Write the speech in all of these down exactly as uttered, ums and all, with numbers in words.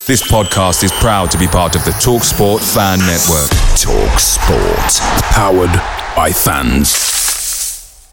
This podcast is proud to be part of the TalkSport Fan Network. TalkSport. Powered by fans.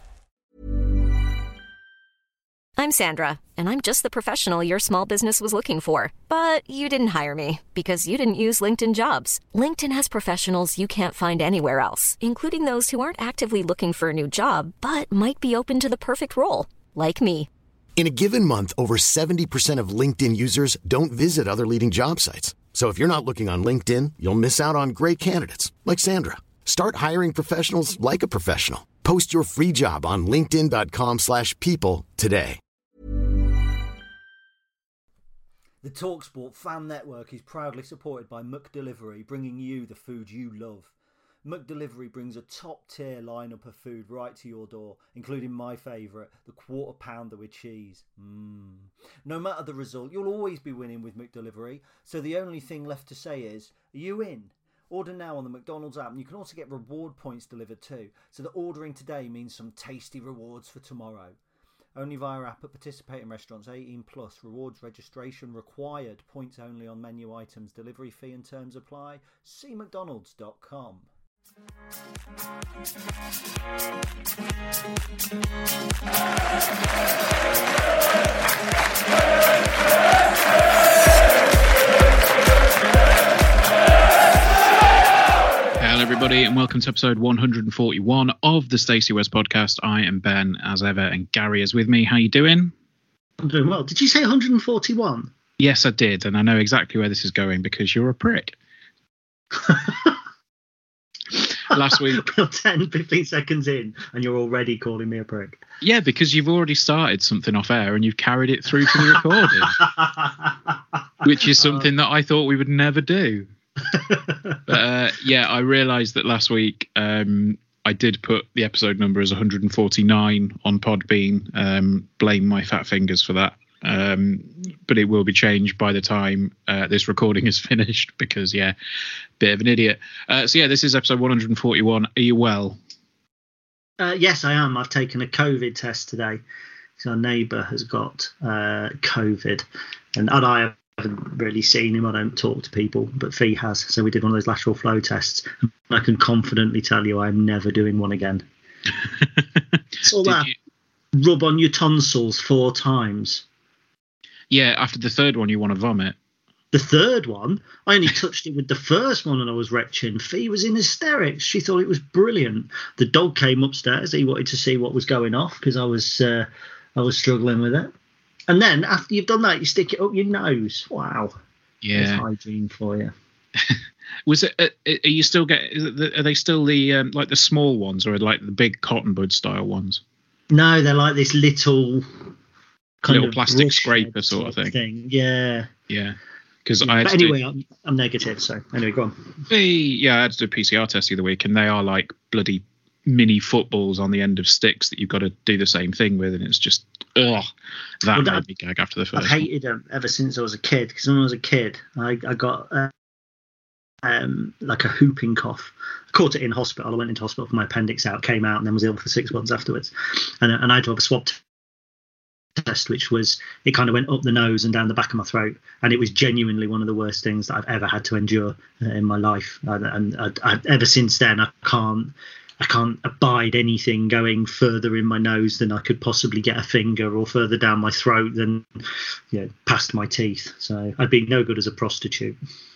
I'm Sandra, and I'm just the professional your small business was looking for. But you didn't hire me because you didn't use LinkedIn Jobs. LinkedIn has professionals you can't find anywhere else, including those who aren't actively looking for a new job, but might be open to the perfect role, like me. In a given month, over seventy percent of LinkedIn users don't visit other leading job sites. So if you're not looking on LinkedIn, you'll miss out on great candidates like Sandra. Start hiring professionals like a professional. Post your free job on linkedin.com slash people today. The TalkSport Fan Network is proudly supported by McDelivery, bringing you the food you love. McDelivery brings a top-tier lineup of food right to your door, including my favourite, the quarter pounder with cheese. Mmm. No matter the result, you'll always be winning with McDelivery, so the only thing left to say is, are you in? Order now on the McDonald's app, and you can also get reward points delivered too, so that ordering today means some tasty rewards for tomorrow. Only via app at participating restaurants. eighteen plus. Rewards registration required. Points only on menu items. Delivery fee and terms apply. See mcdonalds dot com. Hello everybody and welcome to episode one hundred forty-one of the Stacey West podcast. I am Ben as ever and Gary is with me. How you doing? I'm doing well. Did you say one hundred forty-one? Yes, I did, and I know exactly where this is going because you're a prick. Last week. We're ten, fifteen seconds in and you're already calling me a prick. Yeah, because you've already started something off air and you've carried it through to the recording. Which is something that I thought we would never do. But uh, yeah, I realised that last week um, I did put the episode number as one hundred forty-nine on Podbean. Um, blame my fat fingers for that. Um, but it will be changed by the time uh, this recording is finished because, yeah, bit of an idiot. Uh, so, yeah, this is episode one hundred forty-one. Are you well? Uh, yes, I am. I've taken a COVID test today. So our neighbour has got uh, COVID. And I haven't really seen him. I don't talk to people, but Fee has. So we did one of those lateral flow tests. And I can confidently tell you I'm never doing one again. It's all that you... rub on your tonsils four times. Yeah, after the third one, you want to vomit. The third one? I only touched it with the first one and I was retching. Fee was in hysterics. She thought it was brilliant. The dog came upstairs. He wanted to see what was going off because I was uh, I was struggling with it. And then after you've done that, you stick it up your nose. Wow. Yeah. There's hygiene for you. Was it? Uh, are you still getting? Are they still the um, like the small ones or like the big cotton bud style ones? No, they're like this little... Kind little of plastic scraper sort of thing. thing. Yeah. Yeah. Because yeah, I had but to anyway, do, I'm, I'm negative. So anyway, go on. The, yeah, I had to do a P C R test the other week, and they are like bloody mini footballs on the end of sticks that you've got to do the same thing with, and it's just ugh. That well, made I, me gag after the first. I've hated them ever since I was a kid. Because when I was a kid, I, I got uh, um like a whooping cough. I caught it in hospital. I went into hospital for my appendix out, came out, and then was ill for six months afterwards. And and I had to have a swab test, which was it kind of went up the nose and down the back of my throat, and it was genuinely one of the worst things that I've ever had to endure uh, in my life. And, and I, I, ever since then, I can't I can't abide anything going further in my nose than I could possibly get a finger, or further down my throat than you know past my teeth. So I'd be no good as a prostitute.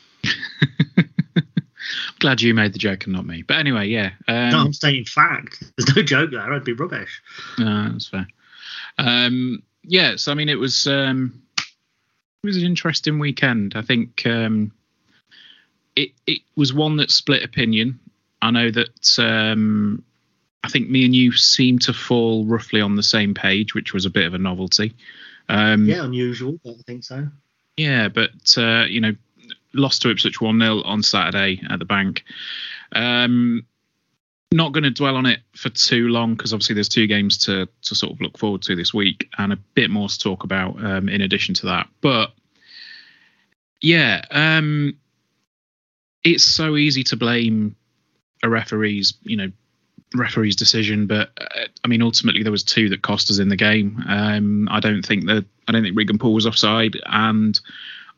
I'm glad you made the joke and not me. But anyway, yeah. Um, no, I'm saying fact. There's no joke there. I'd be rubbish. No, that's fair. Um, yeah, so I mean, it was um, it was an interesting weekend. I think um, it it was one that split opinion. I know that um, I think me and you seem to fall roughly on the same page, which was a bit of a novelty. Um, yeah, unusual, but I think so. Yeah, but uh, you know, lost to Ipswich one nil on Saturday at the Bank. Um, Not going to dwell on it for too long because obviously there's two games to to sort of look forward to this week and a bit more to talk about um, in addition to that. But yeah, um, it's so easy to blame a referee's, you know, referee's decision. But uh, I mean, ultimately there was two that cost us in the game. Um, I don't think that I don't think Regan Poole was offside, and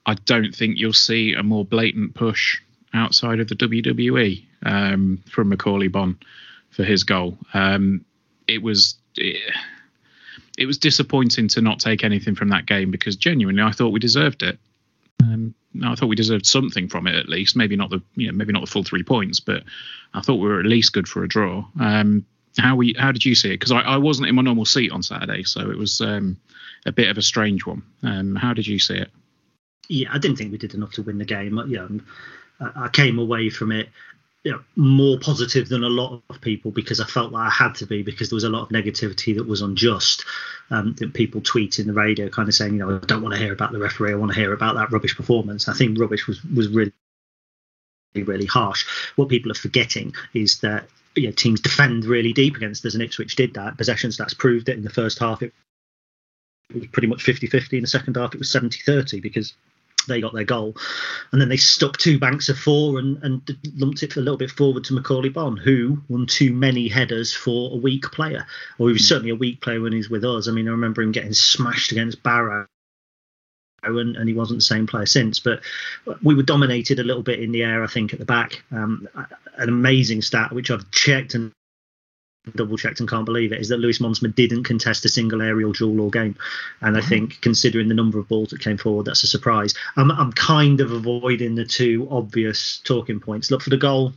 I don't think you'll see a more blatant push outside of the W W E um, from Macaulay Bonne for his goal. Um, it was it, it was disappointing to not take anything from that game, because genuinely I thought we deserved it. Um, I thought we deserved something from it, at least. Maybe not the you know maybe not the full three points, but I thought we were at least good for a draw. Um, how we how did you see it? Because I, I wasn't in my normal seat on Saturday, so it was um, a bit of a strange one. Um, how did you see it? Yeah, I didn't think we did enough to win the game. You know, I came away from it, you know, more positive than a lot of people, because I felt like I had to be, because there was a lot of negativity that was unjust. Um, that people tweeting the radio kind of saying, you know, I don't want to hear about the referee. I want to hear about that rubbish performance. I think rubbish was, was really, really harsh. What people are forgetting is that, you know, teams defend really deep against us, and Ipswich did that. Possession stats proved it. In the first half, it was pretty much fifty-fifty. In the second half, it was seventy-thirty, because they got their goal, and then they stuck two banks of four and, and lumped it a little bit forward to Macaulay Bonne, who won too many headers for a weak player. Or he was certainly a weak player when he was with us. I mean, I remember him getting smashed against Barrow, and, and he wasn't the same player since. But we were dominated a little bit in the air, I think, at the back. Um, an amazing stat, which I've checked and double checked and can't believe it, is that Lewis Monsma didn't contest a single aerial duel all game, and I think, considering the number of balls that came forward, that's a surprise. I'm, I'm kind of avoiding the two obvious talking points. Look, for the goal,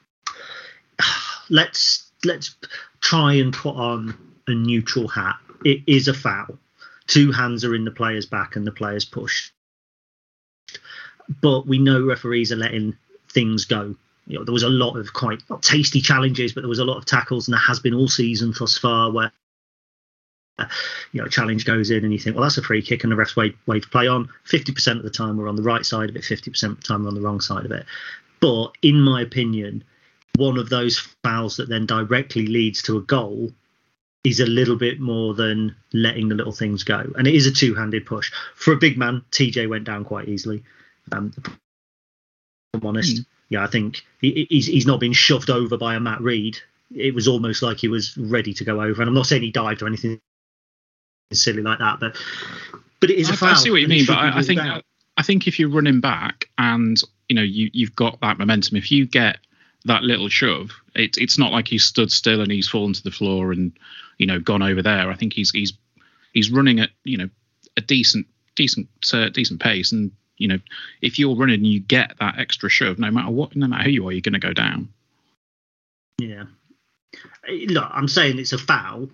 let's let's try and put on a neutral hat. It is a foul. Two hands are in the player's back and the player's pushed, but we know referees are letting things go. You know, there was a lot of quite not tasty challenges, but there was a lot of tackles, and there has been all season thus far where, you know, a challenge goes in and you think, well, that's a free kick, and the refs wave, wave play on. fifty percent of the time we're on the right side of it, fifty percent of the time we're on the wrong side of it. But in my opinion, one of those fouls that then directly leads to a goal is a little bit more than letting the little things go. And it is a two-handed push. For a big man, T J went down quite easily, um, if I'm honest. Mm. Yeah, I think he, he's he's not been shoved over by a Matt Reed. It was almost like he was ready to go over. And I'm not saying he dived or anything silly like that, but but it is a foul. I see what you mean, but I, I think out. I think if you're running back and you know you you've got that momentum, if you get that little shove, it's it's not like he's stood still and he's fallen to the floor and you know gone over there. I think he's he's he's running at you know a decent decent uh, decent pace, and you know, if you're running and you get that extra shove, no matter what, no matter who you are, you're going to go down. Yeah. Look, I'm saying it's a foul.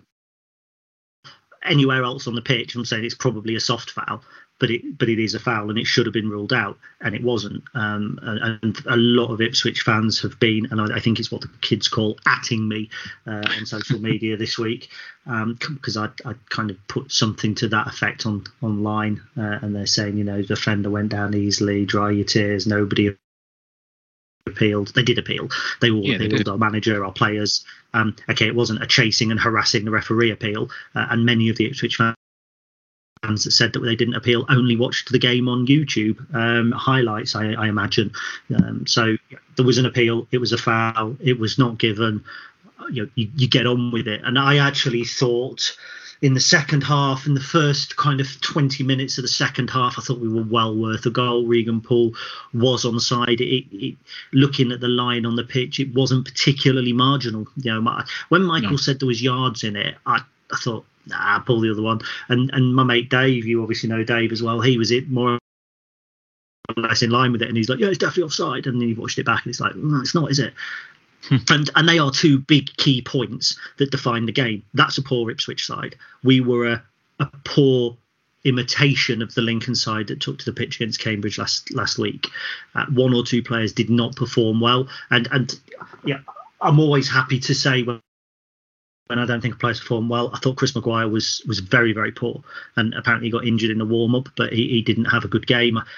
Anywhere else on the pitch, I'm saying it's probably a soft foul, but it but it is a foul, and it should have been ruled out, and it wasn't. Um, and, and a lot of Ipswich fans have been, and I, I think it's what the kids call atting me uh, on social media this week, because um, I, I kind of put something to that effect on online, uh, and they're saying, you know, the defender went down easily, dry your tears, nobody appealed. They did appeal. They all yeah, appealed, our manager, our players. Um, okay, it wasn't a chasing and harassing the referee appeal, uh, and many of the Ipswich fans that said that they didn't appeal only watched the game on YouTube um, highlights, I, I imagine. Um, so there was an appeal. It was a foul. It was not given. You know, you, you get on with it. And I actually thought in the second half, in the first kind of twenty minutes of the second half, I thought we were well worth a goal. Regan Poole was onside. It, it, looking at the line on the pitch, it wasn't particularly marginal. You know, my, when Michael no. said there was yards in it, I, I thought, nah, pull the other one. And and my mate Dave, you obviously know Dave as well, he was it more or less in line with it, and he's like, yeah, it's definitely offside. And then he watched it back and it's like, no, it's not, is it? and and they are two big key points that define the game. That's a poor Ipswich side. We were a, a poor imitation of the Lincoln side that took to the pitch against Cambridge last last week. Uh, one or two players did not perform well, and and yeah, I'm always happy to say when when I don't think a player's performed well. I thought Chris Maguire was was very, very poor, and apparently he got injured in the warm-up, but he, he didn't have a good game. I,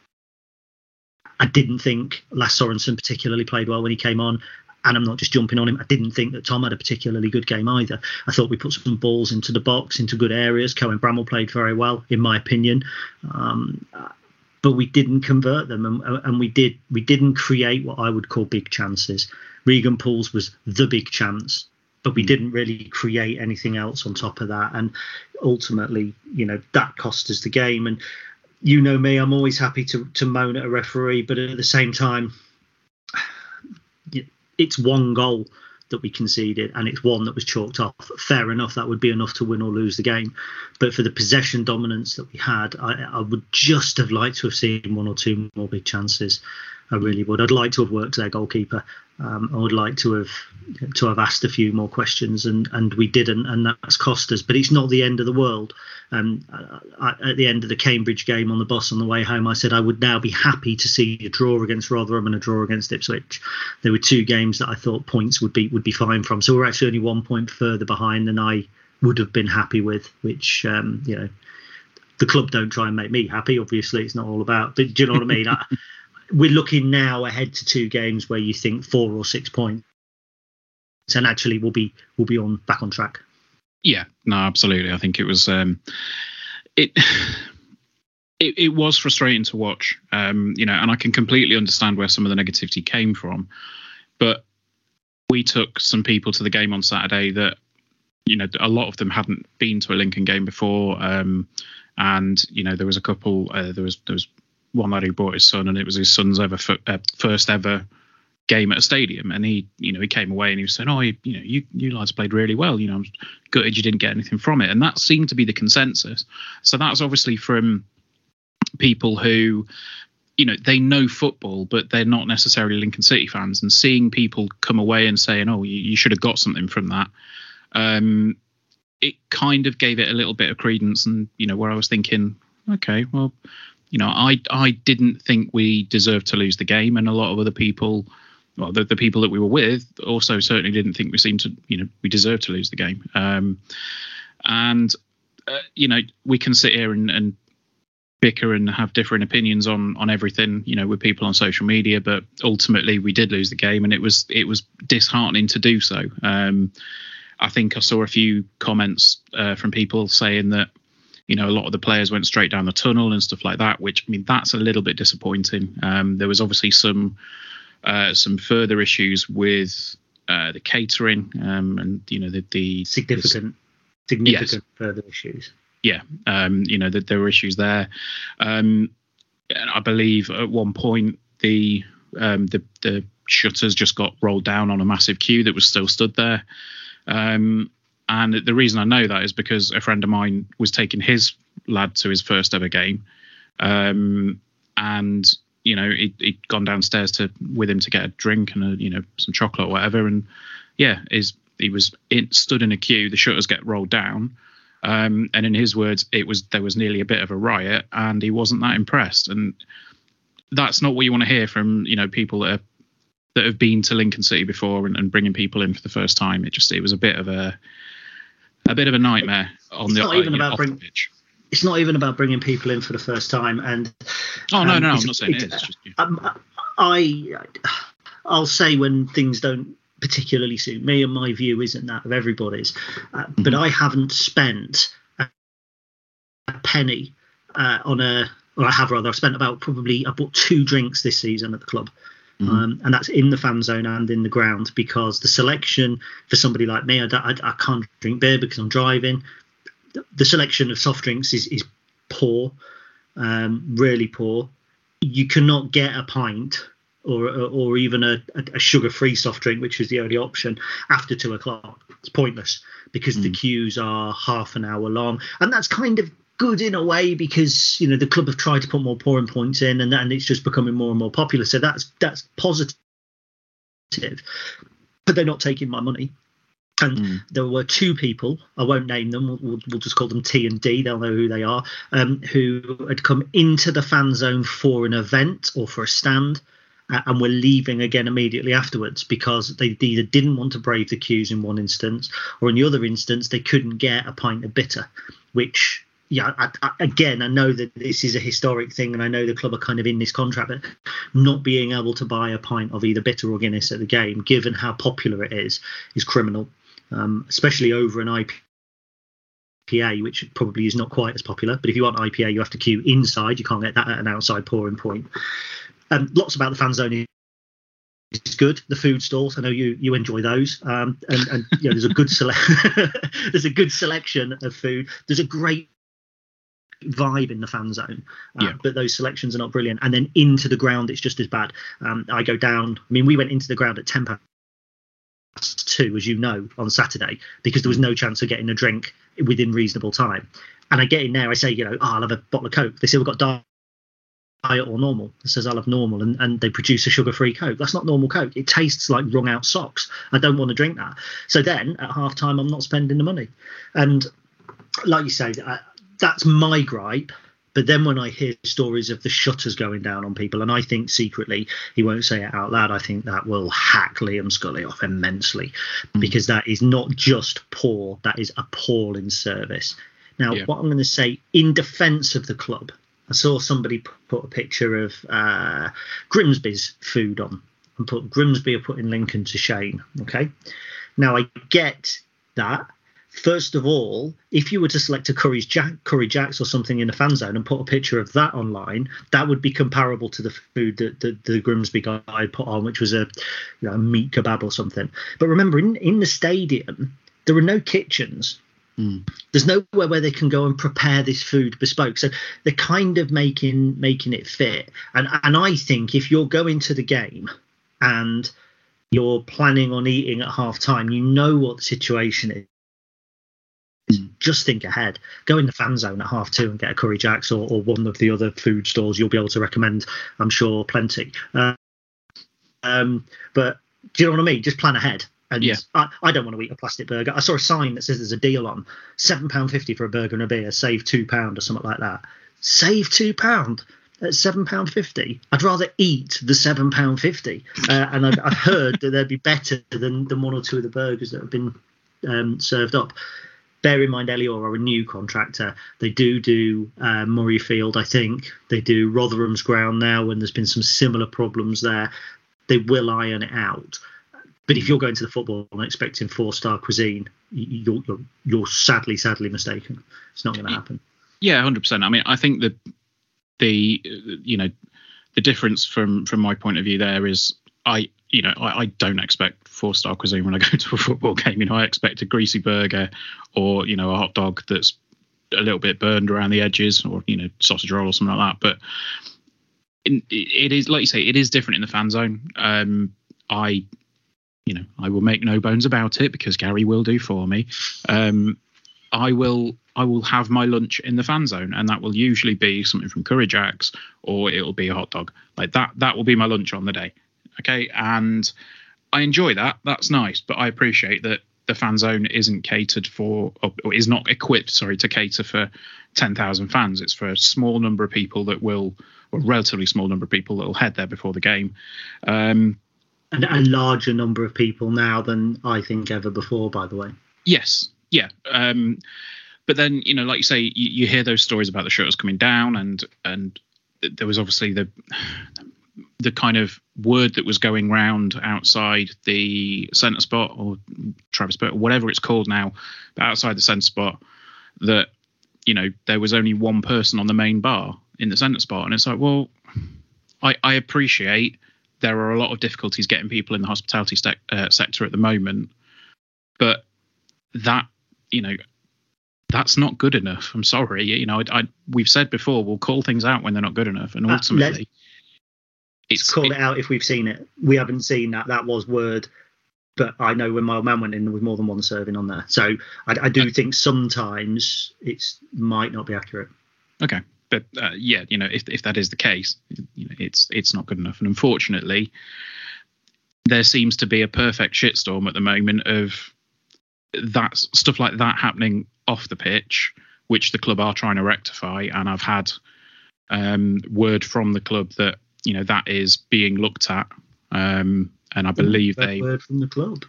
I didn't think Lasse Sorensen particularly played well when he came on, and I'm not just jumping on him. I didn't think that Tom had a particularly good game either. I thought we put some balls into the box, into good areas. Cohen Bramall played very well, in my opinion. Um, but we didn't convert them, and, and we did we didn't create what I would call big chances. Regan Poole's was the big chance, but we didn't really create anything else on top of that. And ultimately, you know, that cost us the game. And you know me, I'm always happy to, to moan at a referee, but at the same time, it's one goal that we conceded, and it's one that was chalked off. Fair enough, that would be enough to win or lose the game. But for the possession dominance that we had, I, I would just have liked to have seen one or two more big chances. I really would. I'd like to have worked their goalkeeper. Um, I would like to have to have asked a few more questions, and, and we didn't, and that's cost us. But it's not the end of the world. Um, I, at the end of the Cambridge game on the bus on the way home, I said I would now be happy to see a draw against Rotherham and a draw against Ipswich. There were two games that I thought points would be would be fine from. So we're actually only one point further behind than I would have been happy with, which um, you know, the club don't try and make me happy. Obviously, it's not all about. But do you know what I mean? I, We're looking now ahead to two games where you think four or six points, and actually we'll be we'll be on back on track. Yeah, no, absolutely. I think it was um, it, it it was frustrating to watch, um, you know, and I can completely understand where some of the negativity came from. But we took some people to the game on Saturday that, you know, a lot of them hadn't been to a Lincoln game before, um, and you know, there was a couple. Uh, there was there was. one lad who brought his son, and it was his son's ever uh, first ever game at a stadium, and he, you know, he came away and he was saying, "Oh, you, you know, you you lads played really well. You know, I'm gutted you didn't get anything from it," and that seemed to be the consensus. So that's obviously from people who, you know, they know football, but they're not necessarily Lincoln City fans, and seeing people come away and saying, "Oh, you, you should have got something from that," um, it kind of gave it a little bit of credence, and you know, where I was thinking, okay, well. You know, I I didn't think we deserved to lose the game, and a lot of other people, well, the, the people that we were with, also certainly didn't think we seemed to, you know, we deserved to lose the game. Um, and uh, you know, we can sit here and, and bicker and have different opinions on on everything, you know, with people on social media, but ultimately we did lose the game, and it was it was disheartening to do so. Um, I think I saw a few comments uh, from people saying that, you know, a lot of the players went straight down the tunnel and stuff like that, which, I mean, that's a little bit disappointing. Um, there was obviously some uh, some further issues with uh, the catering um, and, you know, the... the significant, the, significant yes. further issues. Yeah, um, you know, that there were issues there. Um, and I believe at one point the, um, the the shutters just got rolled down on a massive queue that was still stood there. Um And the reason I know that is because a friend of mine was taking his lad to his first ever game. Um, and, you know, he'd, he'd gone downstairs to with him to get a drink and, a, you know, some chocolate or whatever. And, yeah, his, he was in, stood in a queue. The shutters get rolled down. Um, and in his words, it was there was nearly a bit of a riot, and he wasn't that impressed. And that's not what you want to hear from, you know, people that, are, that have been to Lincoln City before and, and bringing people in for the first time. It just it was a bit of a... A bit of a nightmare on it's the, not even uh, about off bring, the pitch. It's not even about bringing people in for the first time. And oh no, um, no, no I'm not saying it. It's just you. Um, I, I'll say when things don't particularly suit me, and my view isn't that of everybody's. Uh, mm-hmm. But I haven't spent a, a penny uh, on a, or I have rather. I've spent about probably I bought two drinks this season at the club. Mm-hmm. Um, and that's in the fan zone and in the ground, because the selection for somebody like me, I, I, I can't drink beer because I'm driving. The, the selection of soft drinks is, is poor, um, really poor. You cannot get a pint or or even a, a sugar-free soft drink, which is the only option, after two o'clock. It's pointless because mm. the queues are half an hour long. And that's kind of good in a way, because, you know, the club have tried to put more pouring points in, and, and it's just becoming more and more popular. So that's that's positive. But they're not taking my money. And mm. there were two people, I won't name them, we'll, we'll just call them T and D, they'll know who they are, um, who had come into the fan zone for an event or for a stand, uh, and were leaving again immediately afterwards because they either didn't want to brave the queues in one instance, or in the other instance, they couldn't get a pint of bitter, which... Yeah, I, I, again, I know that this is a historic thing, and I know the club are kind of in this contract, but not being able to buy a pint of either bitter or Guinness at the game, given how popular it is, is criminal, um, especially over an I P A, which probably is not quite as popular. But if you want I P A, you have to queue inside. You can't get that at an outside pouring point. Um, lots about the fan zone is good. The food stalls, I know you you enjoy those, um, and, and you know, there's a good sele- there's a good selection of food. There's a great vibe in the fan zone, uh, yeah. but those selections are not brilliant. And then into the ground, it's just as bad. Um, I go down. I mean, we went into the ground at ten past two, as you know, on Saturday because there was no chance of getting a drink within reasonable time. And I get in there, I say, you know, oh, I'll have a bottle of Coke. They say, we've got diet or normal. It says I'll have normal, and, and they produce a sugar-free Coke. That's not normal Coke. It tastes like wrung out socks. I don't want to drink that. So then at half time, I'm not spending the money. And like you say, I, that's my gripe. But then when I hear stories of the shutters going down on people, and I think secretly, he won't say it out loud, I think that will hack Liam Scully off immensely, mm. because that is not just poor, that is appalling service. Now, yeah. what I'm going to say in defence of the club, I saw somebody put a picture of uh, Grimsby's food on and put Grimsby are putting Lincoln to shame. Okay. Now, I get that. First of all, if you were to select a Curry's Jack, Curry Jacks or something in the fan zone and put a picture of that online, that would be comparable to the food that the, the Grimsby guy put on, which was a, you know, a meat kebab or something. But remember, in, in the stadium, there are no kitchens. Mm. There's nowhere where they can go and prepare this food bespoke. So they're kind of making making it fit. And and I think if you're going to the game and you're planning on eating at half time, you know what the situation is. Mm. Just think ahead. Go in the fan zone at half two and get a Curry Jacks or, or one of the other food stores you'll be able to recommend, I'm sure, plenty. Uh, um, but do you know what I mean? Just plan ahead. And yeah. I, I don't want to eat a plastic burger. I saw a sign that says there's a deal on seven pounds fifty for a burger and a beer, save two pounds or something like that. Save two pounds at seven pounds fifty. I'd rather eat the seven pounds fifty. Uh, and I've, I've heard that they'd be better than, than one or two of the burgers that have been um, served up. Bear in mind, Elior are a new contractor. They do do uh, Murrayfield, I think. They do Rotherham's ground now, and there's been some similar problems there. They will iron it out. But if you're going to the football and expecting four-star cuisine, you're, you're, you're sadly, sadly mistaken. It's not going to happen. Yeah, one hundred percent. I mean, I think the the you know the difference from from my point of view there is I you know I, I don't expect four-star cuisine when I go to a football game. You know, I expect a greasy burger or you know a hot dog that's a little bit burned around the edges, or you know sausage roll or something like that. But it, it is like you say, it is different in the fan zone. Um, I. You know, I will make no bones about it because Gary will do for me. Um, I will, I will have my lunch in the fan zone, and that will usually be something from Curry Jacks, or it'll be a hot dog. Like that, that will be my lunch on the day. Okay, and I enjoy that. That's nice, but I appreciate that the fan zone isn't catered for, or is not equipped, sorry, to cater for ten thousand fans. It's for a small number of people that will, or a relatively small number of people that will head there before the game. Um, And a larger number of people now than I think ever before, by the way. Yes, yeah. Um, but then, you know, like you say, you, you hear those stories about the shutters coming down, and and there was obviously the the kind of word that was going round outside the centre spot, or Travis Burt, or whatever it's called now, but outside the centre spot, that, you know, there was only one person on the main bar in the centre spot. And it's like, well, I, I appreciate there are a lot of difficulties getting people in the hospitality ste- uh, sector at the moment, but that, you know, that's not good enough. I'm sorry. You know, I, I, we've said before, we'll call things out when they're not good enough. And ultimately, uh, it's call it, it out if we've seen it. We haven't seen that. That was word. But I know when my old man went in, there was more than one serving on there. So I, I do think sometimes it's might not be accurate. Okay. But uh, yeah, you know, if if that is the case, you know, it's it's not good enough. And unfortunately, there seems to be a perfect shitstorm at the moment of that stuff like that happening off the pitch, which the club are trying to rectify. And I've had um, word from the club that, you know, that is being looked at. Um, and I believe that they word from the club.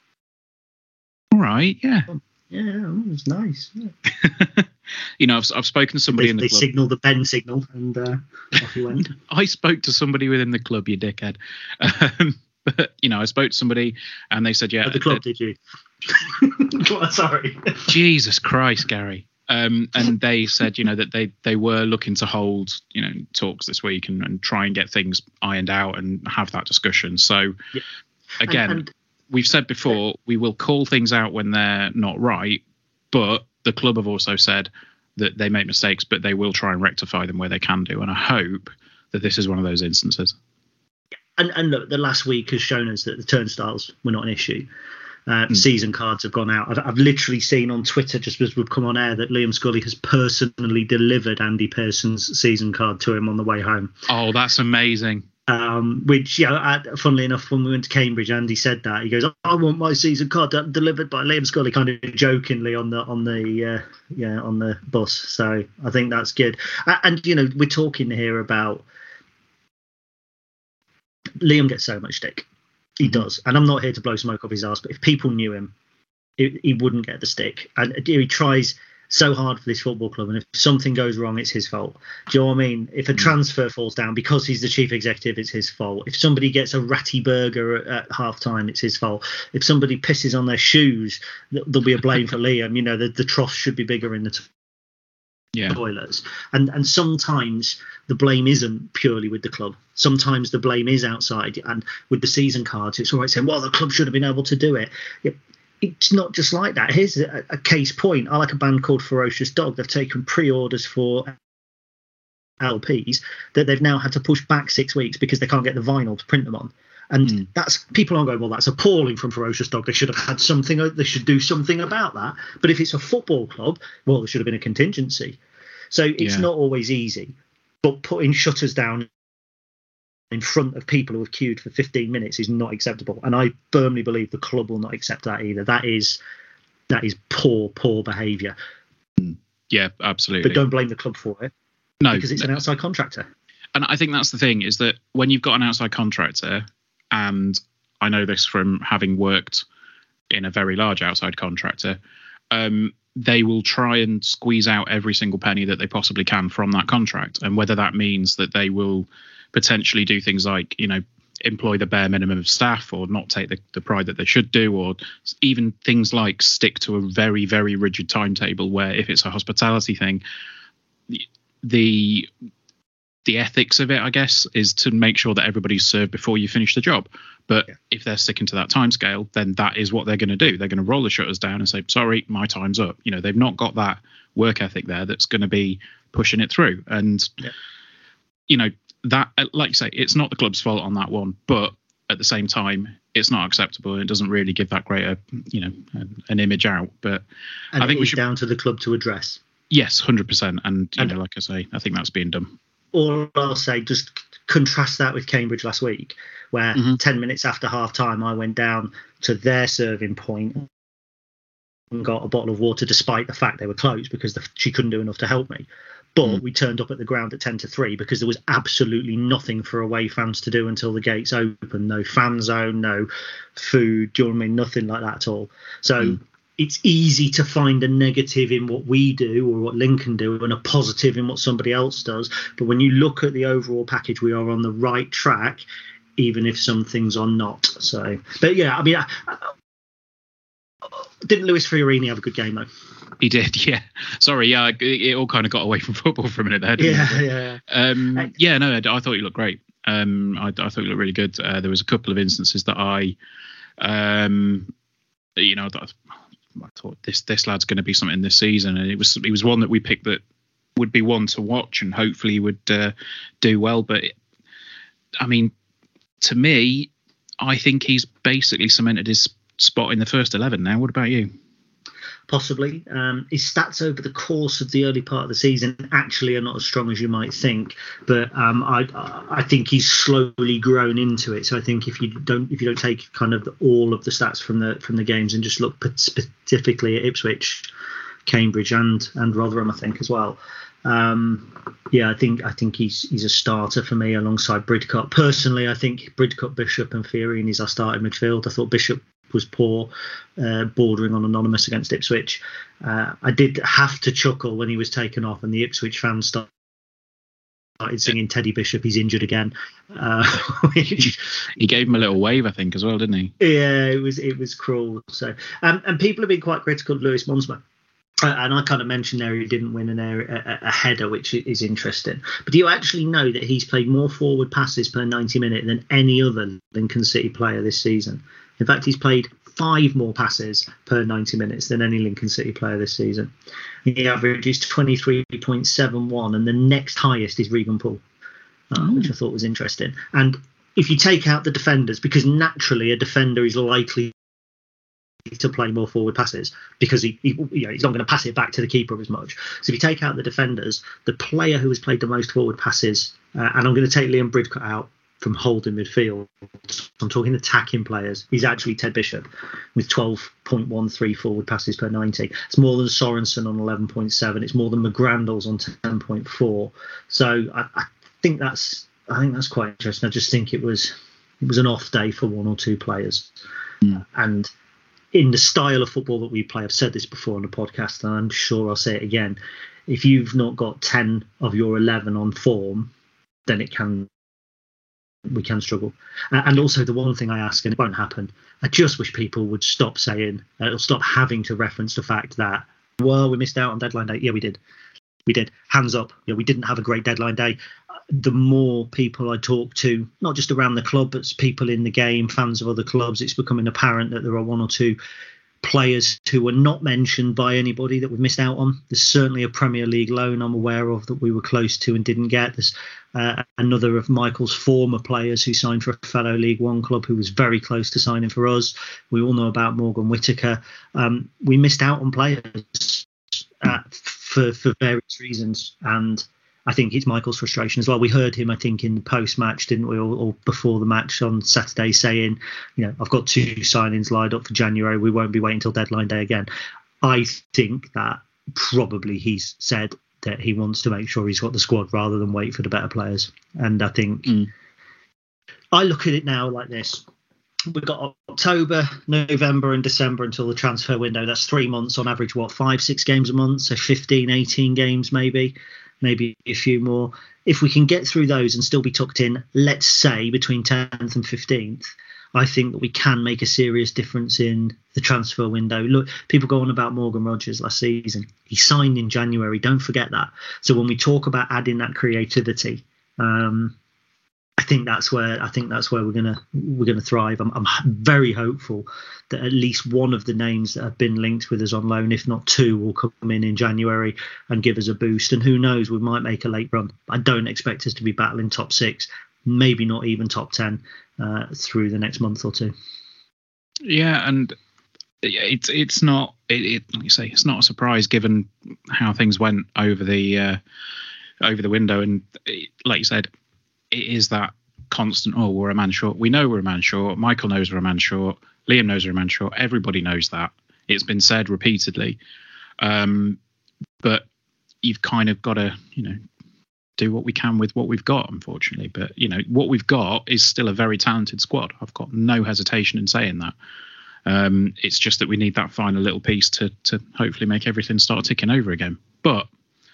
All right, yeah. Yeah, it was nice. Yeah. You know, I've, I've spoken to somebody they, in the they club. They signalled the Ben signal, and uh, off he went. I spoke to somebody within the club, you dickhead. Um, but, you know, I spoke to somebody, and they said, yeah. At the club, did you? Sorry. Jesus Christ, Gary. Um, and they said, you know, that they, they were looking to hold, you know, talks this week and, and try and get things ironed out and have that discussion. So, yeah. again, and, and, we've said before, we will call things out when they're not right, but the club have also said, that they make mistakes, but they will try and rectify them where they can do. And I hope that this is one of those instances. And, and look, the last week has shown us that the turnstiles were not an issue. Uh, Mm. Season cards have gone out. I've, I've literally seen on Twitter, just as we've come on air, that Liam Scully has personally delivered Andy Pearson's season card to him on the way home. Oh, that's amazing. Um, which, yeah, I, funnily enough, when we went to Cambridge, Andy said that. He goes, "I want my season card de- delivered by Liam Scully," kind of jokingly on the on the uh, yeah on the bus. So I think that's good. Uh, and you know, we're talking here about Liam gets so much stick. He does, and I'm not here to blow smoke up his arse, but if people knew him, he, he wouldn't get the stick. And he tries so hard for this football club, and if something goes wrong, it's his fault. Do you know what I mean? If a transfer falls down because he's the chief executive, it's his fault. If somebody gets a ratty burger at, at half time, it's his fault. If somebody pisses on their shoes, there'll be a blame for Liam. You know, the, the trough should be bigger in the t- Yeah. toilets. And and sometimes the blame isn't purely with the club. Sometimes the blame is outside. And with the season cards, it's all right saying, well, the club should have been able to do it. it it's not just like that. Here's a, a case point. I like a band called Ferocious Dog. They've taken pre-orders for L Ps that they've now had to push back six weeks because they can't get the vinyl to print them on. And Mm. that's people aren't going, well, that's appalling from Ferocious Dog. They should have had something. They should do something about that. But if it's a football club, well, there should have been a contingency. So it's Yeah. not always easy. But putting shutters down in front of people who have queued for fifteen minutes is not acceptable. And I firmly believe the club will not accept that either. That is that is poor, poor behaviour. Yeah, absolutely. But don't blame the club for it no, because it's an outside contractor. And I think that's the thing, is that when you've got an outside contractor, and I know this from having worked in a very large outside contractor, um, they will try and squeeze out every single penny that they possibly can from that contract. And whether that means that they will potentially do things like, you know, employ the bare minimum of staff, or not take the, the pride that they should do, or even things like stick to a very, very rigid timetable where if it's a hospitality thing, the the ethics of it, I guess, is to make sure that everybody's served before you finish the job. But yeah. if they're sticking to that timescale, then that is what they're going to do. They're going to roll the shutters down and say, sorry, my time's up. You know, they've not got that work ethic there that's going to be pushing it through. And, yeah. you know, that, like you say, it's not the club's fault on that one, but at the same time, it's not acceptable. It doesn't really give that great a, you know, an, an image out. But and I think it we is should, down to the club to address. Yes, one hundred percent. And, you and, know, like I say, I think that's being done. All I'll say, just contrast that with Cambridge last week, where mm-hmm. ten minutes after half time, I went down to their serving point and got a bottle of water, despite the fact they were closed because the, she couldn't do enough to help me. But mm. we turned up at the ground at ten to three because there was absolutely nothing for away fans to do until the gates opened. No fan zone, no food, do you know what I mean? Nothing like that at all. So mm. it's easy to find a negative in what we do or what Lincoln do and a positive in what somebody else does. But when you look at the overall package, we are on the right track, even if some things are not. So, but yeah, I mean, I, I, didn't Luis Fiorini have a good game though? He did, yeah. Sorry, yeah, it, it all kind of got away from football for a minute there, didn't yeah, it? Yeah, um, yeah. Yeah, no, I, I thought you looked great. Um, I, I thought you looked really good. Uh, there was a couple of instances that I, um, you know, that I thought this this lad's going to be something this season, and it was it was one that we picked that would be one to watch and hopefully would uh, do well. But it, I mean, to me, I think he's basically cemented his spot in the first eleven now. What about you? Possibly. Um, his stats over the course of the early part of the season actually are not as strong as you might think, but um, I I think he's slowly grown into it. So I think if you don't if you don't take kind of the, all of the stats from the from the games and just look specifically at Ipswich, Cambridge, and and Rotherham, I think as well. Um, yeah, I think I think he's he's a starter for me alongside Bridcut. Personally, I think Bridcut, Bishop, and Fiorini is our starting midfield. I thought Bishop was poor, uh, bordering on anonymous against Ipswich. Uh, I did have to chuckle when he was taken off and the Ipswich fans started singing Teddy Bishop, he's injured again. Uh, which, he gave him a little wave, I think, as well, didn't he? Yeah, it was it was cruel. So, um, and people have been quite critical of Lewis Monsma. Uh, and I kind of mentioned there he didn't win an area, a, a header, which is interesting. But do you actually know that he's played more forward passes per ninety minute than any other Lincoln City player this season? In fact, he's played five more passes per ninety minutes than any Lincoln City player this season. The average is twenty-three point seven one, and the next highest is Regan Poole, uh, which I thought was interesting. And if you take out the defenders, because naturally a defender is likely to play more forward passes because he, he you know, he's not going to pass it back to the keeper as much. So if you take out the defenders, the player who has played the most forward passes, uh, and I'm going to take Liam Bridcut out from holding midfield, I'm talking attacking players, he's actually Ted Bishop with twelve point one three forward passes per ninety. It's more than Sorensen on eleven point seven. It's more than McGrandles on ten point four. So I, I think that's I think that's quite interesting. I just think it was it was an off day for one or two players. Mm. And in the style of football that we play, I've said this before on the podcast, and I'm sure I'll say it again. If you've not got ten of your eleven on form, then it can we can struggle. Uh, and also the one thing I ask, and it won't happen, I just wish people would stop saying, uh, stop having to reference the fact that, well, we missed out on deadline day. Yeah, we did. We did. Hands up. Yeah, we didn't have a great deadline day. The more people I talk to, not just around the club, but people in the game, fans of other clubs, it's becoming apparent that there are one or two players who were not mentioned by anybody that we've missed out on. There's certainly a Premier League loan I'm aware of that we were close to and didn't get. There's uh, another of Michael's former players who signed for a fellow League One club who was very close to signing for us. We all know about Morgan Whittaker. Um, we missed out on players uh, for, for various reasons, and I think it's Michael's frustration as well. We heard him, I think, in the post-match, didn't we, or, or before the match on Saturday, saying, you know, I've got two signings lined up for January. We won't be waiting until deadline day again. I think that probably he's said that he wants to make sure he's got the squad rather than wait for the better players. And I think mm. I look at it now like this. We've got October, November and December until the transfer window. That's three months on average, what, five, six games a month? So fifteen, eighteen games maybe. Maybe a few more. If we can get through those and still be tucked in, let's say between tenth and fifteenth, I think that we can make a serious difference in the transfer window. Look, people go on about Morgan Rogers last season. He signed in January. Don't forget that. So when we talk about adding that creativity, um, I think that's where I think that's where we're gonna we're gonna thrive. I'm, I'm very hopeful that at least one of the names that have been linked with us on loan, if not two, will come in in January and give us a boost. And who knows, we might make a late run. I don't expect us to be battling top six, maybe not even top ten uh, through the next month or two. Yeah, and it's it's not it, it like you say, it's not a surprise given how things went over the uh, over the window. And it, like you said, it is that constant, oh, we're a man short. We know we're a man short. Michael knows we're a man short. Liam knows we're a man short. Everybody knows that. It's been said repeatedly. Um, but you've kind of got to, you know, do what we can with what we've got, unfortunately. But, you know, what we've got is still a very talented squad. I've got no hesitation in saying that. Um, it's just that we need that final little piece to to hopefully make everything start ticking over again. But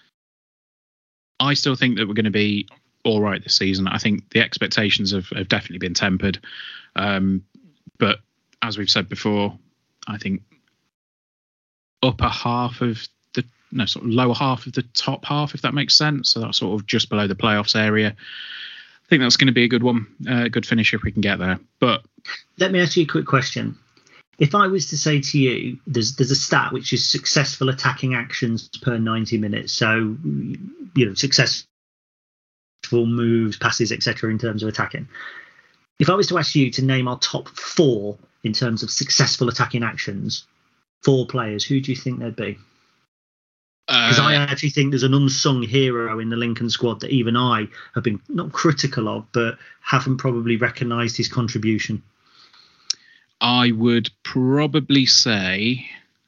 I still think that we're going to be all right this season. I think the expectations have, have definitely been tempered. Um, but as we've said before, I think upper half of the, no, sort of lower half of the top half, if that makes sense. So that's sort of just below the playoffs area. I think that's going to be a good one, a uh, good finish if we can get there. But let me ask you a quick question. If I was to say to you, there's there's a stat which is successful attacking actions per ninety minutes. So, you know, successful moves, passes, et cetera in terms of attacking. If I was to ask you to name our top four in terms of successful attacking actions, four players, who do you think they'd be? Because uh, I actually think there's an unsung hero in the Lincoln squad that even I have been not critical of, but haven't probably recognised his contribution. I would probably say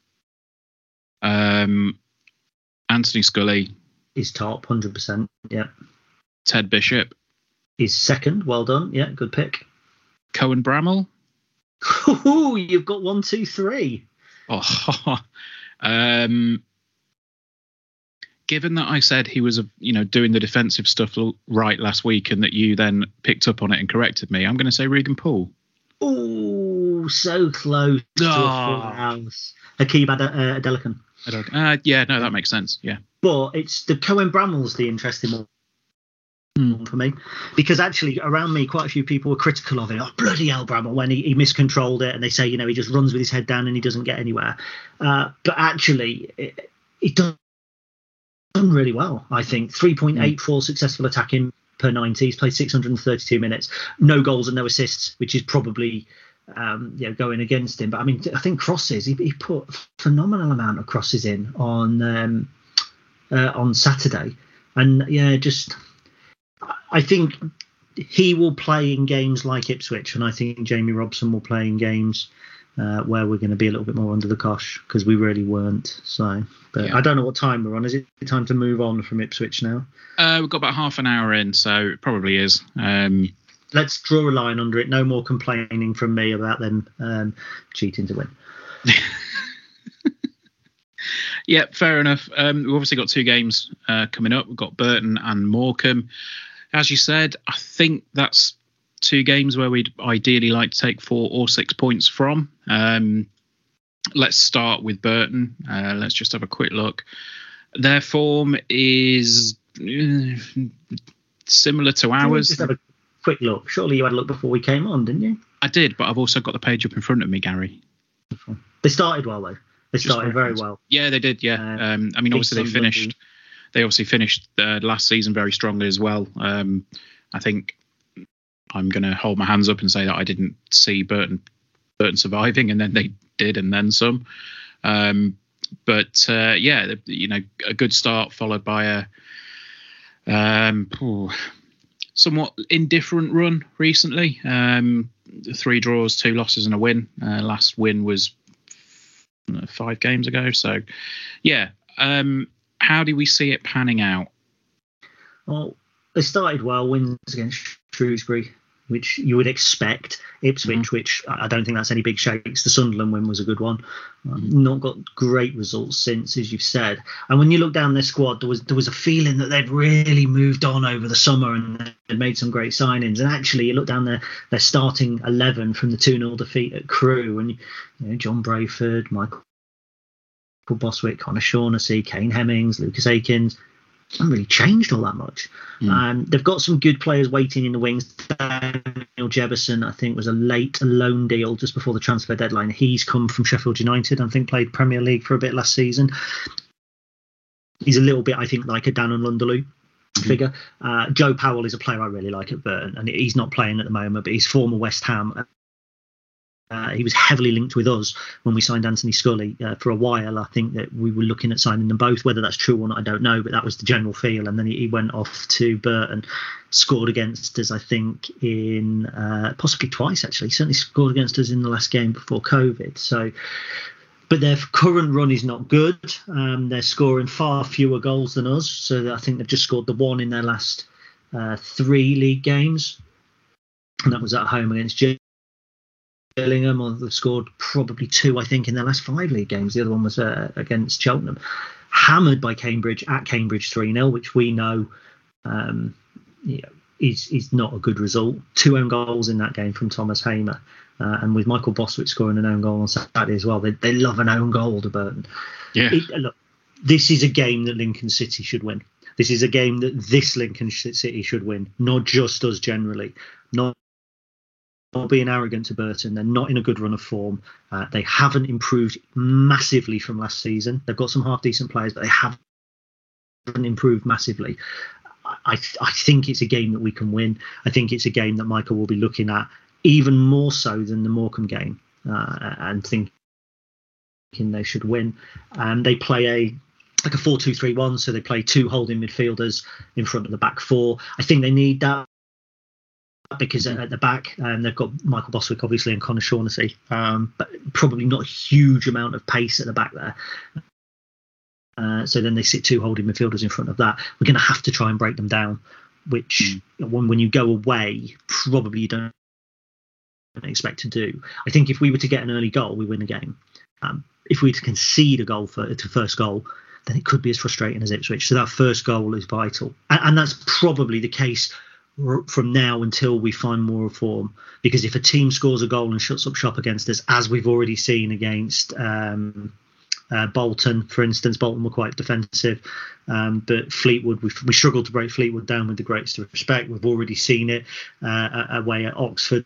um, Anthony Scully is top, one hundred percent. Yeah. Ted Bishop is second. Well done. Yeah, good pick. Cohen Bramall. Ooh, you've got one, two, three. Oh, um, given that I said he was, you know, doing the defensive stuff right last week, and that you then picked up on it and corrected me, I'm going to say Regan Poole. Oh, so close to oh. a full house. Hakeem Ad- uh, Adelakun. Uh, yeah, no, that makes sense. Yeah, but it's the Cohen Bramall's the interesting one. mm. for me, because actually around me quite a few people were critical of it. Oh, bloody hell, Bramall, when he, he miscontrolled it, and they say, you know, he just runs with his head down and he doesn't get anywhere. Uh, but actually, it, it done really well, I think. three point eight four mm. successful attacking per ninety. He's played six hundred thirty-two minutes, no goals and no assists, which is probably um, you know, going against him. But I mean, I think crosses, he, he put a phenomenal amount of crosses in on um, uh, on Saturday. And yeah, just I think he will play in games like Ipswich, and I think Jamie Robson will play in games uh, where we're going to be a little bit more under the cosh, because we really weren't. So, but yeah. I don't know what time we're on. Is it time to move on from Ipswich now? Uh, we've got about half an hour in, so it probably is. Um, Let's draw a line under it. No more complaining from me about them um, cheating to win. Yeah, fair enough. Um, we've obviously got two games uh, coming up. We've got Burton and Morecambe. As you said, I think that's two games where we'd ideally like to take four or six points from. Um, let's start with Burton. Uh, let's just have a quick look. Their form is uh, similar to ours. Just have a quick look. Surely you had a look before we came on, didn't you? I did, but I've also got the page up in front of me, Gary. They started well, though. They started very well. Yeah, they did. Yeah. Uh, um, I mean, obviously they finished. They obviously finished uh, last season very strongly as well. Um, I think I'm going to hold my hands up and say that I didn't see Burton Burton surviving, and then they did, and then some. Um, but uh, yeah, you know, a good start followed by a um, ooh, somewhat indifferent run recently. Um, three draws, two losses, and a win. Uh, last win was five games ago. So, yeah. Um, how do we see it panning out? Well, they started well, wins against Shrewsbury, which you would expect. Ipswich, mm-hmm. which I don't think that's any big shakes. The Sunderland win was a good one. Um, not got great results since, as you've said. And when you look down their squad, there was there was a feeling that they'd really moved on over the summer and they'd made some great signings. And actually, you look down their, their starting eleven from the two nil defeat at Crewe, and you know, John Brayford, Michael Boswick, Connor Shaughnessy, Kane Hemmings, Lucas Akins, haven't really changed all that much. Mm. Um, they've got some good players waiting in the wings. Daniel Jebison, I think, was a late loan deal just before the transfer deadline. He's come from Sheffield United, I think played Premier League for a bit last season. He's a little bit, I think, like a Dan and Lunderloo mm. figure. Uh, Joe Powell is a player I really like at Burton, and he's not playing at the moment, but he's former West Ham. Uh, he was heavily linked with us when we signed Anthony Scully uh, for a while. I think that we were looking at signing them both. Whether that's true or not, I don't know, but that was the general feel. And then he, he went off to Burton, scored against us, I think, in uh, possibly twice, actually. He certainly scored against us in the last game before COVID. So, but their current run is not good. Um, they're scoring far fewer goals than us. So I think they've just scored the one in their last uh, three league games. And that was at home against Gillingham. Gillingham, or they've scored probably two, I think, in their last five league games. The other one was uh, against Cheltenham. Hammered by Cambridge at Cambridge three nil, which we know, um, you know is, is not a good result. Two own goals in that game from Thomas Hamer. Uh, and with Michael Boswick scoring an own goal on Saturday as well. They, they love an own goal to Burton. Yeah. It, look, this is a game that Lincoln City should win. This is a game that this Lincoln City should win, not just us generally. Not Not being arrogant to Burton. They're not in a good run of form. Uh, they haven't improved massively from last season. They've got some half decent players, but they haven't improved massively. I, I think it's a game that we can win. I think it's a game that Michael will be looking at even more so than the Morecambe game uh, and thinking they should win. And they play a like a four two three one, so they play two holding midfielders in front of the back four. I think they need that, because at the back um, they've got Michael Boswick obviously and Connor Shaughnessy, um, but probably not a huge amount of pace at the back there. Uh, so then they sit two holding midfielders in front of that. We're going to have to try and break them down, which mm. when, when you go away, probably you don't expect to do. I think if we were to get an early goal, we win the game. Um, if we were to concede a goal for to first goal, then it could be as frustrating as Ipswich. So that first goal is vital. And, and that's probably the case from now until we find more reform, because if a team scores a goal and shuts up shop against us, as we've already seen against um, Uh, Bolton, for instance, Bolton were quite defensive, um, but Fleetwood, we, we struggled to break Fleetwood down with the greatest of respect. We've already seen it uh, away at Oxford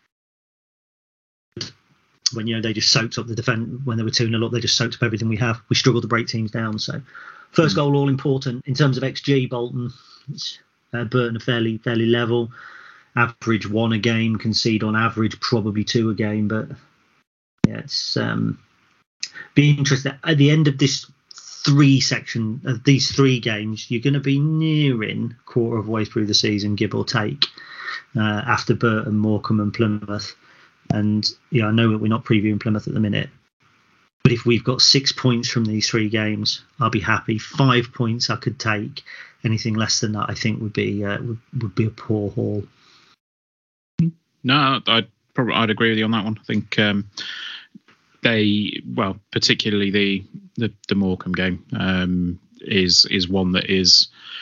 when you know they just soaked up the defence when they were two nil up. They just soaked up everything we have. We struggled to break teams down. So first goal all important in terms of X G. Bolton, uh, Burton are fairly fairly level. Average one a game, concede on average probably two a game, but yeah, it's um, be interesting at the end of this three section of these three games. You're going to be nearing quarter of the way through the season, give or take, uh, after Burton, Morecambe, and Plymouth. And yeah, I know that we're not previewing Plymouth at the minute, but if we've got six points from these three games, I'll be happy. Five points I could take. Anything less than that, I think, would be uh, would, would be a poor haul. No, I'd probably I'd agree with you on that one. I think um, they, well, particularly the the, the Morecambe game um, is is one that is.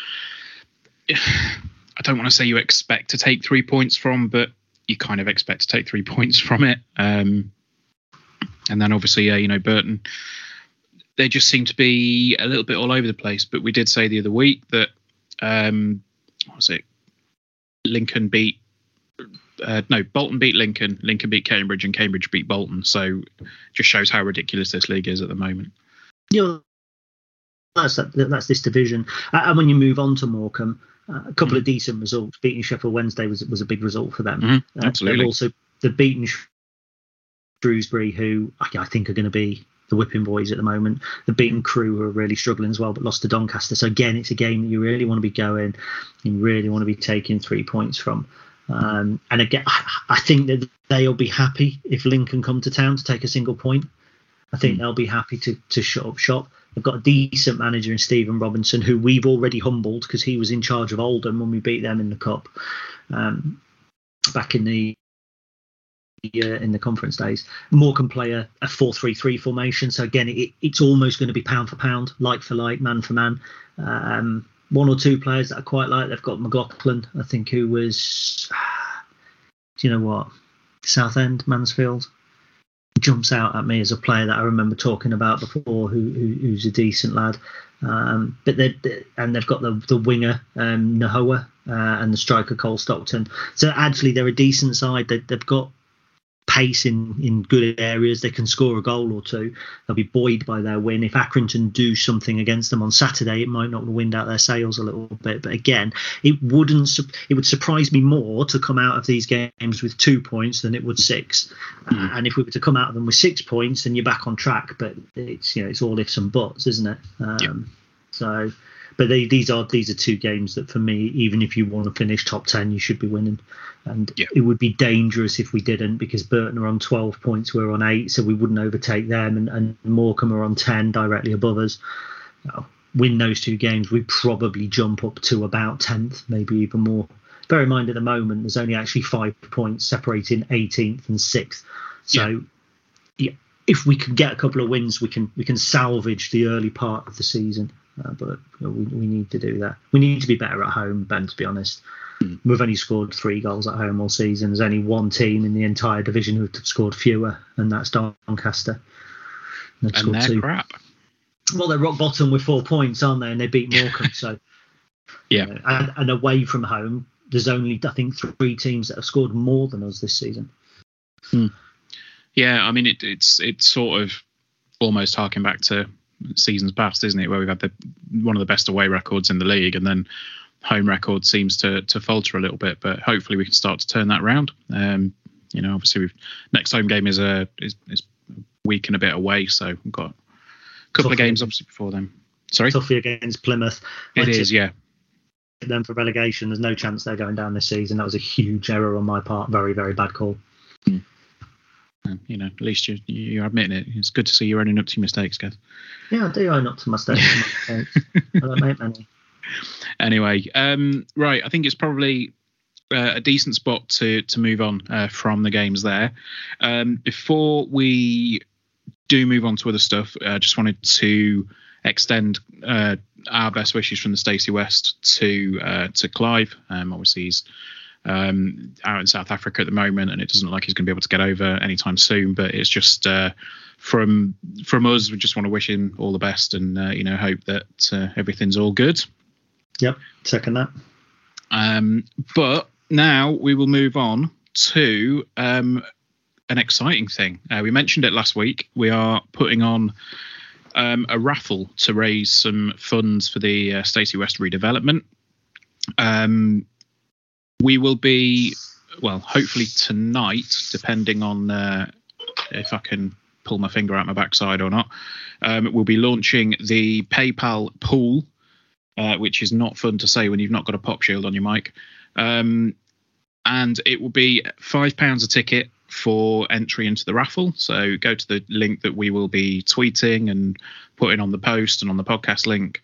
I don't want to say you expect to take three points from, but you kind of expect to take three points from it. Um, and then obviously, yeah, you know, Burton, they just seem to be a little bit all over the place. But we did say the other week that um, what was it? Lincoln beat. Uh, no, Bolton beat Lincoln, Lincoln beat Cambridge, and Cambridge beat Bolton. So just shows how ridiculous this league is at the moment. Yeah, that's that, that's this division. Uh, and when you move on to Morecambe, uh, a couple mm-hmm. of decent results. Beating Sheffield Wednesday was was a big result for them. Mm-hmm. Absolutely. Uh, also, the beaten Shrewsbury, who I, I think are going to be the whipping boys at the moment. The beaten Crew, who are really struggling as well, but lost to Doncaster. So again, it's a game that you really want to be going, you really want to be taking three points from. Um, and again, I think that they'll be happy if Lincoln come to town to take a single point. I think mm. they'll be happy to to shut up shop. They've got a decent manager in Stephen Robinson, who we've already humbled because he was in charge of Oldham when we beat them in the cup um, back in the uh, in the conference days. Morecambe play a, a four three three formation, so again, it, it's almost going to be pound for pound, like for like, man for man. Um, One or two players that I quite like. They've got McLaughlin, I think, who was, do you know what, Southend, Mansfield. Jumps out at me as a player that I remember talking about before, who, who who's a decent lad. Um, but they and they've got the the winger um, Nahoa uh, and the striker Cole Stockton. So actually, they're a decent side. They, they've got pace in, in good areas. They can score a goal or two. They'll be buoyed by their win. If Accrington do something against them on Saturday, it might knock the wind out their sails a little bit. But again, it wouldn't. It would surprise me more to come out of these games with two points than it would six. Mm. Uh, and if we were to come out of them with six points, then you're back on track. But it's you know it's all ifs and buts, isn't it? Um, yeah. So, but they, these are these are two games that for me, even if you want to finish top ten, you should be winning. And yeah. It would be dangerous if we didn't, because Burton are on twelve points, we're on eight, so we wouldn't overtake them, and, and Morecambe are on ten, directly above us. You know, win those two games, we probably jump up to about tenth, maybe even more. Bear in mind, at the moment, there's only actually five points separating eighteenth and sixth. So, yeah. Yeah, if we can get a couple of wins, we can we can salvage the early part of the season. Uh, but you know, we we need to do that. We need to be better at home, Ben. To be honest. We've only scored three goals at home all season. There's only one team in the entire division who've scored fewer, and that's Doncaster. They've and they're two. crap. Well, they're rock bottom with four points, aren't they? And they beat Morecambe. So, yeah. You know, and, and away from home, there's only, I think, three teams that have scored more than us this season. Hmm. Yeah, I mean, it, it's it's sort of almost harking back to seasons past, isn't it? Where we've had the one of the best away records in the league, and then home record seems to to falter a little bit, but hopefully we can start to turn that around. Um, you know, obviously, we've next home game is a is, is a week and a bit away, so we've got a couple Tough of games obviously before then. Sorry, Toughy against Plymouth. It is, yeah. Them for relegation. There's no chance they're going down this season. That was a huge error on my part. Very, very bad call. Mm. You know, at least you you're admitting it. It's good to see you're owning up to your mistakes, guys. Yeah, I do own up to my mistakes. I don't make many. Anyway, um, right, I think it's probably uh, a decent spot to to move on uh, from the games there. Um, before we do move on to other stuff, I uh, just wanted to extend uh, our best wishes from the Stacey West to uh, to Clive. Um, obviously, he's um, out in South Africa at the moment, and it doesn't look like he's going to be able to get over anytime soon. But it's just uh, from from us, we just want to wish him all the best, and uh, you know, hope that uh, everything's all good. Yep, second that. Um, but now we will move on to um, an exciting thing. Uh, we mentioned it last week. We are putting on um, a raffle to raise some funds for the uh, Stacey West redevelopment. Um, we will be, well, hopefully tonight, depending on uh, if I can pull my finger out my backside or not, um, we'll be launching the PayPal pool, uh, which is not fun to say when you've not got a pop shield on your mic. Um, and it will be five pounds a ticket for entry into the raffle. So go to the link that we will be tweeting and putting on the post and on the podcast link.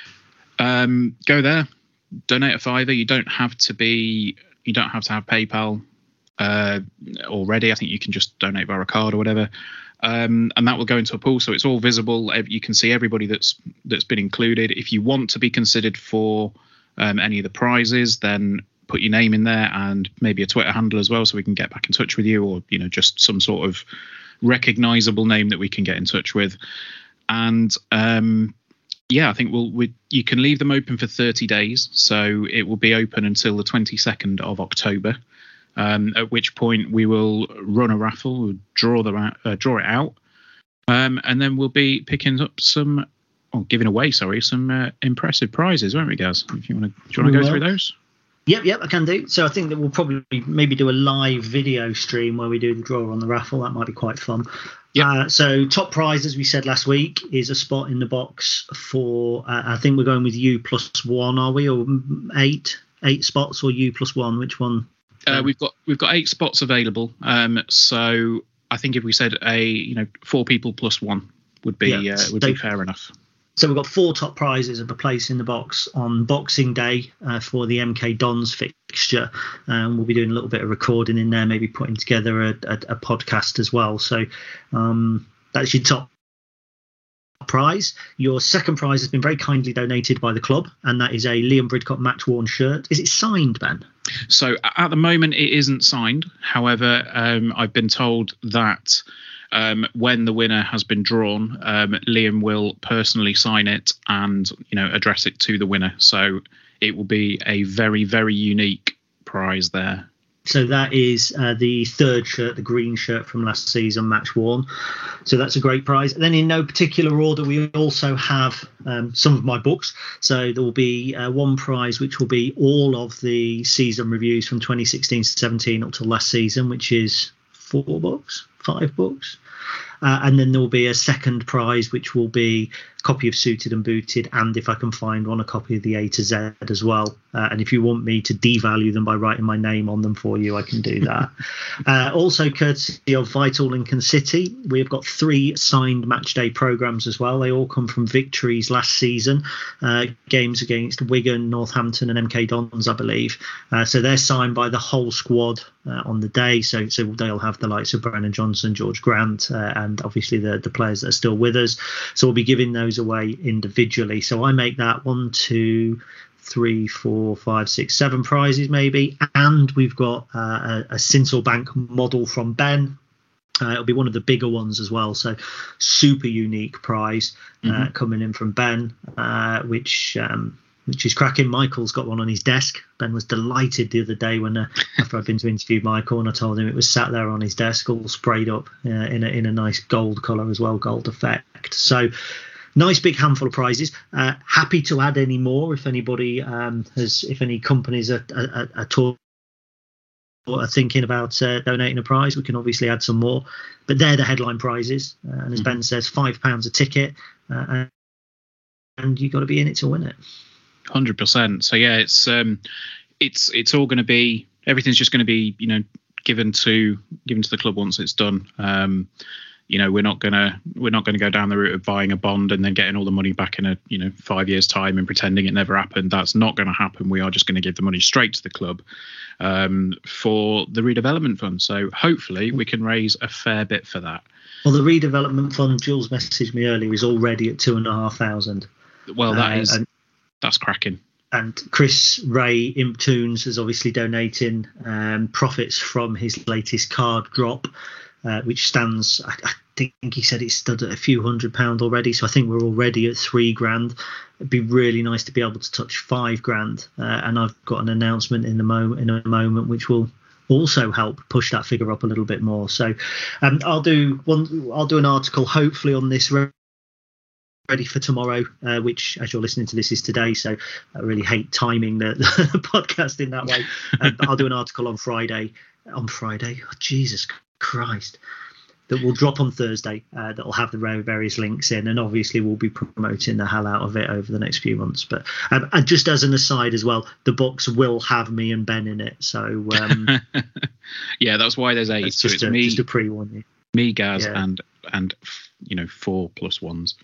Um, go there, donate a fiver. You don't have to be, you don't have to have PayPal uh, already. I think you can just donate via a card or whatever. Um, and that will go into a pool, so it's all visible. You can see everybody that's that's been included. If you want to be considered for um, any of the prizes, then put your name in there and maybe a Twitter handle as well, so we can get back in touch with you, or you know, just some sort of recognizable name that we can get in touch with. And um, yeah, I think we'll we, you can leave them open for thirty days, so it will be open until the twenty-second of October. Um, at which point we will run a raffle, we'll draw the uh, draw it out, um, and then we'll be picking up some, or giving away, sorry, some uh, impressive prizes, won't we, Gaz? If you want to, do you want to go through those? Yep, yep, I can do. So I think that we'll probably maybe do a live video stream where we do the draw on the raffle. That might be quite fun. Yep. Uh, so top prize, as we said last week, is a spot in the box for. Uh, I think we're going with you plus one, are we, or eight, eight spots, or you plus one? Which one? Uh, we've got we've got eight spots available. Um, so I think if we said a you know four people plus one would be yeah, uh, would so, be fair enough. So we've got four top prizes of a place in the box on Boxing Day uh, for the M K Dons fixture. Um, we'll be doing a little bit of recording in there, maybe putting together a, a, a podcast as well. So um, that's your top prize. Your second prize has been very kindly donated by the club, and that is a Liam Bridcott match worn shirt. Is it signed, Ben? So at the moment it isn't signed. However, um, I've been told that um, when the winner has been drawn, um, Liam will personally sign it and you know address it to the winner. So it will be a very, very unique prize there. So that is uh, the third shirt, the green shirt from last season, match worn. So that's a great prize. And then in no particular order, we also have um, some of my books. So there will be uh, one prize, which will be all of the season reviews from twenty sixteen seventeen up to last season, which is four books, five books. Uh, and then there will be a second prize, which will be a copy of Suited and Booted, and if I can find one, a copy of the A to Z as well. Uh, and if you want me to devalue them by writing my name on them for you, I can do that. uh, also, courtesy of Vital Lincoln City, we have got three signed match day programmes as well. They all come from victories last season, uh, games against Wigan, Northampton and M K Dons, I believe. Uh, so they're signed by the whole squad uh, on the day. So, so they'll have the likes of Brennan Johnson, George Grant, uh, and obviously the, the players that are still with us. So we'll be giving those away individually. So I make that one, two, three, four, five, six, seven prizes maybe. And we've got uh, a, a Sinsel Bank model from Ben. Uh, it'll be one of the bigger ones as well. So super unique prize uh, mm-hmm. coming in from Ben, uh, which um, which is cracking. Michael's got one on his desk. Ben was delighted the other day when uh, after I'd been to interview Michael, and I told him it was sat there on his desk, all sprayed up uh, in a in a nice gold colour as well, gold effect. So nice big handful of prizes. Uh, happy to add any more if anybody um, has, if any companies are, are, are talking or are thinking about uh, donating a prize, we can obviously add some more. But they're the headline prizes, uh, and as mm-hmm. Ben says, five pounds a ticket, uh, and, and you've got to be in it to win it. one hundred percent. So yeah, it's um, it's it's all going to be, everything's just going to be, you know, given to given to the club once it's done. Um, you know, we're not gonna we're not gonna go down the route of buying a bond and then getting all the money back in a you know five years time and pretending it never happened. That's not going to happen. We are just going to give the money straight to the club um, for the redevelopment fund. So hopefully we can raise a fair bit for that. Well, the redevelopment fund, Jules messaged me earlier, is already at two and a half thousand. Well, that uh, is and, that's cracking. and Chris Ray Imptunes is obviously donating um, profits from his latest card drop, uh, which stands, I, I think he said it stood at a few hundred pound already. So I think we're already at three grand. It'd be really nice to be able to touch five grand. Uh, and I've got an announcement in the moment in a moment which will also help push that figure up a little bit more. So um, I'll do one. I'll do an article hopefully on this ready for tomorrow, uh, which as you're listening to this is today. So I really hate timing the, the podcast in that way. Um, but I'll do an article on Friday. On Friday, oh, Jesus Christ. That will drop on Thursday, uh, that will have the various links in, and obviously we'll be promoting the hell out of it over the next few months. But um, and just as an aside as well, the box will have me and Ben in it. So um, yeah, that's why there's eight. So just it's a, me, just to pre-warn you. Me, Gaz, yeah. and and you know four plus ones.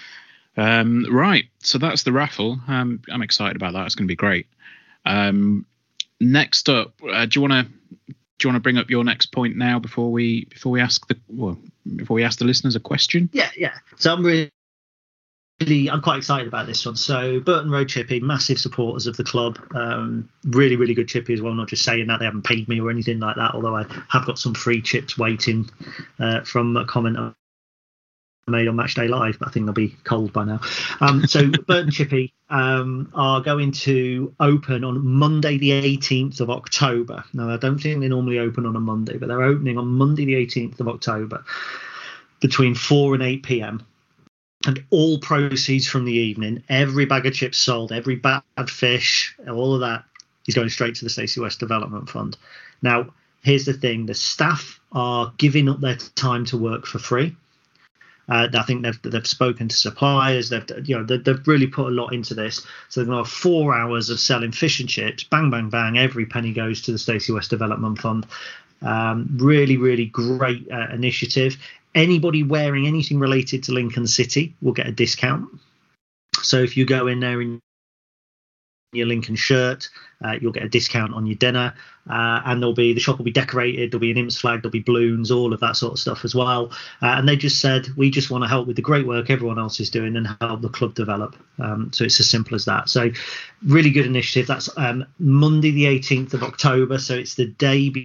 Um, right, so that's the raffle. Um, I'm excited about that. It's going to be great. Um, next up, uh, do you want to? Do you want to bring up your next point now before we before we ask the well, before we ask the listeners a question? Yeah, yeah. So I'm really, really I'm quite excited about this one. So Burton Road Chippy, massive supporters of the club. Um, really, really good chippy as well. Not just saying that, they haven't paid me or anything like that. Although I have got some free chips waiting uh, from a comment I made on Matchday Live, but I think they'll be cold by now. Um, so Burton Chippy um, are going to open on Monday the eighteenth of October. Now, I don't think they normally open on a Monday, but they're opening on Monday the eighteenth of October between four and eight p.m. And all proceeds from the evening, every bag of chips sold, every bad fish, all of that is going straight to the Stacey West Development Fund. Now, here's the thing. The staff are giving up their time to work for free. Uh, I think they've they've spoken to suppliers. They've you know they've, they've really put a lot into this. So they're going to have four hours of selling fish and chips. Bang, bang, bang. Every penny goes to the Stacey West Development Fund. Um, really, really great uh, initiative. Anybody wearing anything related to Lincoln City will get a discount. So if you go in there in your Lincoln shirt, uh, you'll get a discount on your dinner, uh, and there'll be the shop will be decorated, there'll be an Imps flag, there'll be balloons, all of that sort of stuff as well. Uh, and they just said, we just want to help with the great work everyone else is doing and help the club develop. Um, so it's as simple as that. So really good initiative. That's um, Monday the eighteenth of October, so it's the day be-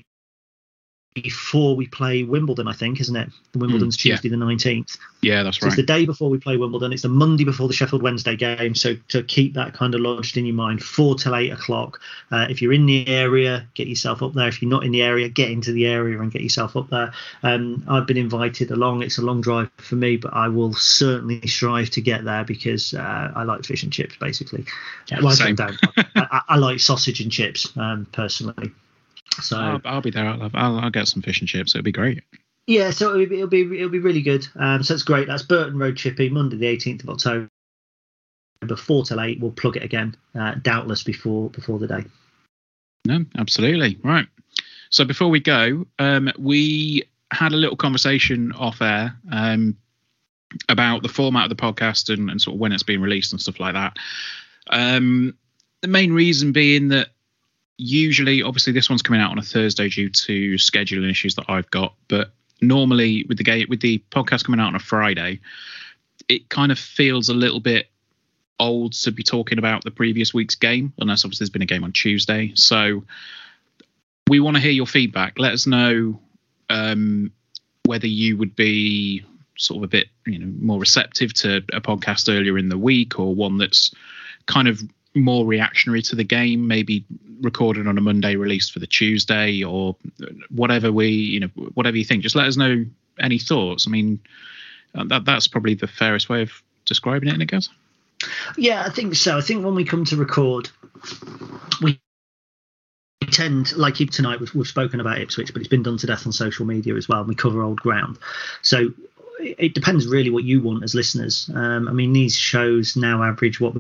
before we play Wimbledon, I think, isn't it? Wimbledon's mm, yeah. Tuesday the nineteenth. Yeah, that's so right. It's the day before we play Wimbledon. It's the Monday before the Sheffield Wednesday game. So to keep that kind of lodged in your mind, four till eight o'clock. Uh, if you're in the area, get yourself up there. If you're not in the area, get into the area and get yourself up there. Um, I've been invited along. It's a long drive for me, but I will certainly strive to get there because uh, I like fish and chips, basically. Yeah, well, same. I, I, I like sausage and chips, um, personally. So I'll, I'll be there. I'll, I'll, I'll get some fish and chips. It'll be great. Yeah, so it'll be it'll be, it'll be really good. Um, so it's great. That's Burton Road Chippy, Monday the eighteenth of October, four till eight. We'll plug it again, uh, doubtless before before the day. No, absolutely right. So before we go, um, we had a little conversation off air um, about the format of the podcast and, and sort of when it's being released and stuff like that. Um, the main reason being that usually, obviously, this one's coming out on a Thursday due to scheduling issues that I've got. But normally, with the game, with the podcast coming out on a Friday, it kind of feels a little bit old to be talking about the previous week's game, unless obviously there's been a game on Tuesday. So we want to hear your feedback. Let us know um, whether you would be sort of a bit, you know, more receptive to a podcast earlier in the week, or one that's kind of more reactionary to the game, maybe recorded on a Monday, released for the Tuesday, or whatever we, you know, whatever you think. Just let us know any thoughts. I mean, that that's probably the fairest way of describing it, I guess. Yeah, I think so. I think when we come to record, we tend, like tonight, we've, we've spoken about Ipswich, but it's been done to death on social media as well. And we cover old ground. So it depends really what you want as listeners. Um, I mean, these shows now average what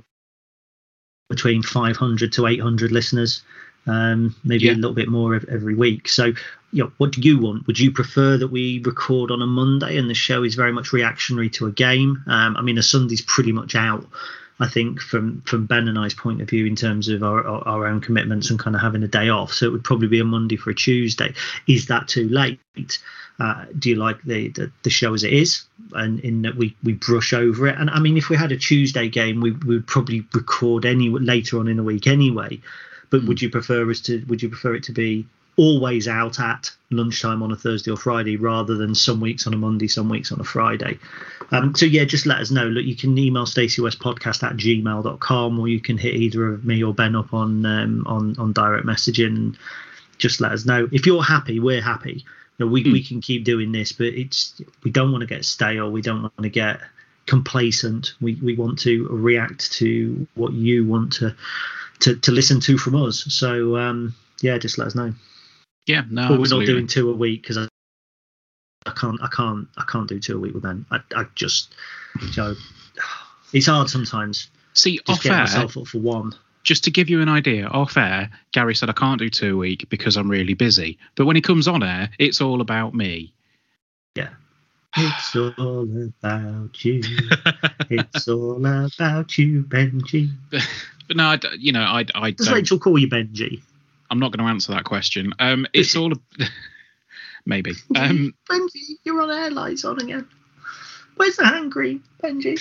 between five hundred to eight hundred listeners, um, maybe yeah. a little bit more every week. So, you know, what do you want? Would you prefer that we record on a Monday and the show is very much reactionary to a game? Um, I mean, a Sunday's pretty much out I think from from Ben and I's point of view in terms of our, our, our own commitments and kind of having a day off. So it would probably be a Monday for a Tuesday. Is that too late? Uh, do you like the, the the show as it is, and in that we we brush over it? And I mean, if we had a Tuesday game, we, we would probably record any later on in the week anyway. But mm. would you prefer us to? Would you prefer it to be always out at lunchtime on a Thursday or Friday, rather than some weeks on a Monday, some weeks on a Friday? Um, so yeah, just let us know. Look, you can email Stacey West Podcast at gmail dot com, or you can hit either of me or Ben up on um, on on direct messaging, and just let us know. If you're happy, we're happy. You know, we mm. we can keep doing this, but it's we don't want to get stale. We don't want to get complacent. We we want to react to what you want to to, to listen to from us. So um, yeah, just let us know. Yeah, no, but we're absolutely. not doing two a week because I, I can't, I can't, I can't do two a week with Ben. I, I just, you know, it's hard sometimes. See, just off get air, myself up for one. Just to give you an idea, off air, Gary said I can't do two a week because I'm really busy. But when he comes on air, it's all about me. Yeah. It's all about you. It's all about you, Benji. But, but no, I, you know, I, I Does don't. Rachel call you Benji? I'm not going to answer that question. Um, it's all maybe. Um, Benji, you're on air, lights on again. Where's the hand cream, Benji?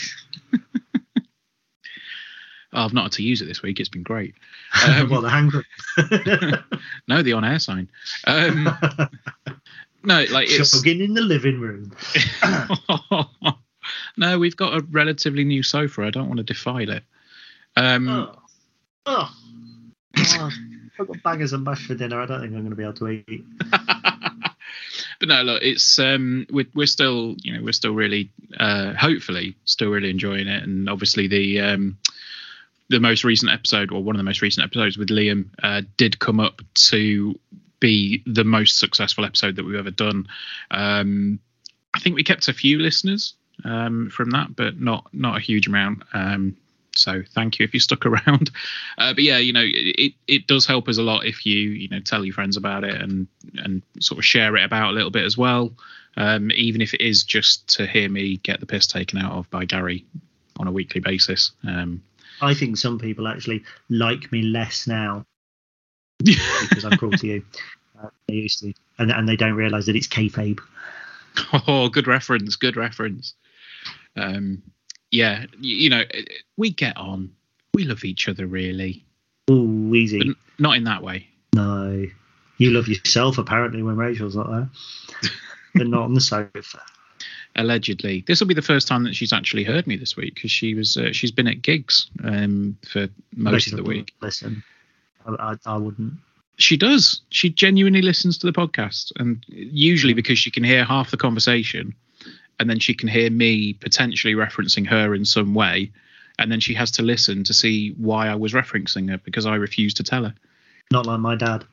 Oh, I've not had to use it this week. It's been great. Um, well, the hand cream. No, the on-air sign. Um, no, like it's chugging in the living room. No, we've got a relatively new sofa. I don't want to defile it. Um, oh. Oh. oh. I've got bangers and mash for dinner. I don't think I'm going to be able to eat. But no, look, it's um, we're we're still, you know, we're still really, uh, hopefully, still really enjoying it. And obviously, the um, the most recent episode, or one of the most recent episodes with Liam, uh, did come up to be the most successful episode that we've ever done. Um, I think we kept a few listeners um, from that, but not not a huge amount. Um, So thank you if you stuck around. Uh, but yeah, you know, it, it does help us a lot if you, you know, tell your friends about it and, and sort of share it about a little bit as well. Um, even if it is just to hear me get the piss taken out of by Gary on a weekly basis. Um, I think some people actually like me less now because I'm cruel to you. Uh, they used to, and, and they don't realise that it's kayfabe. Oh, good reference. Good reference. Um, Yeah, you know, we get on. We love each other, really. Ooh, easy. But not in that way. No. You love yourself, apparently, when Rachel's not there. But not on the sofa. Allegedly. This will be the first time that she's actually heard me this week because she was, uh, she's been at gigs um, for most of the week. Listen, I, I, I wouldn't. She does. She genuinely listens to the podcast. And usually because she can hear half the conversation. And then she can hear me potentially referencing her in some way. And then she has to listen to see why I was referencing her because I refused to tell her. Not like my dad.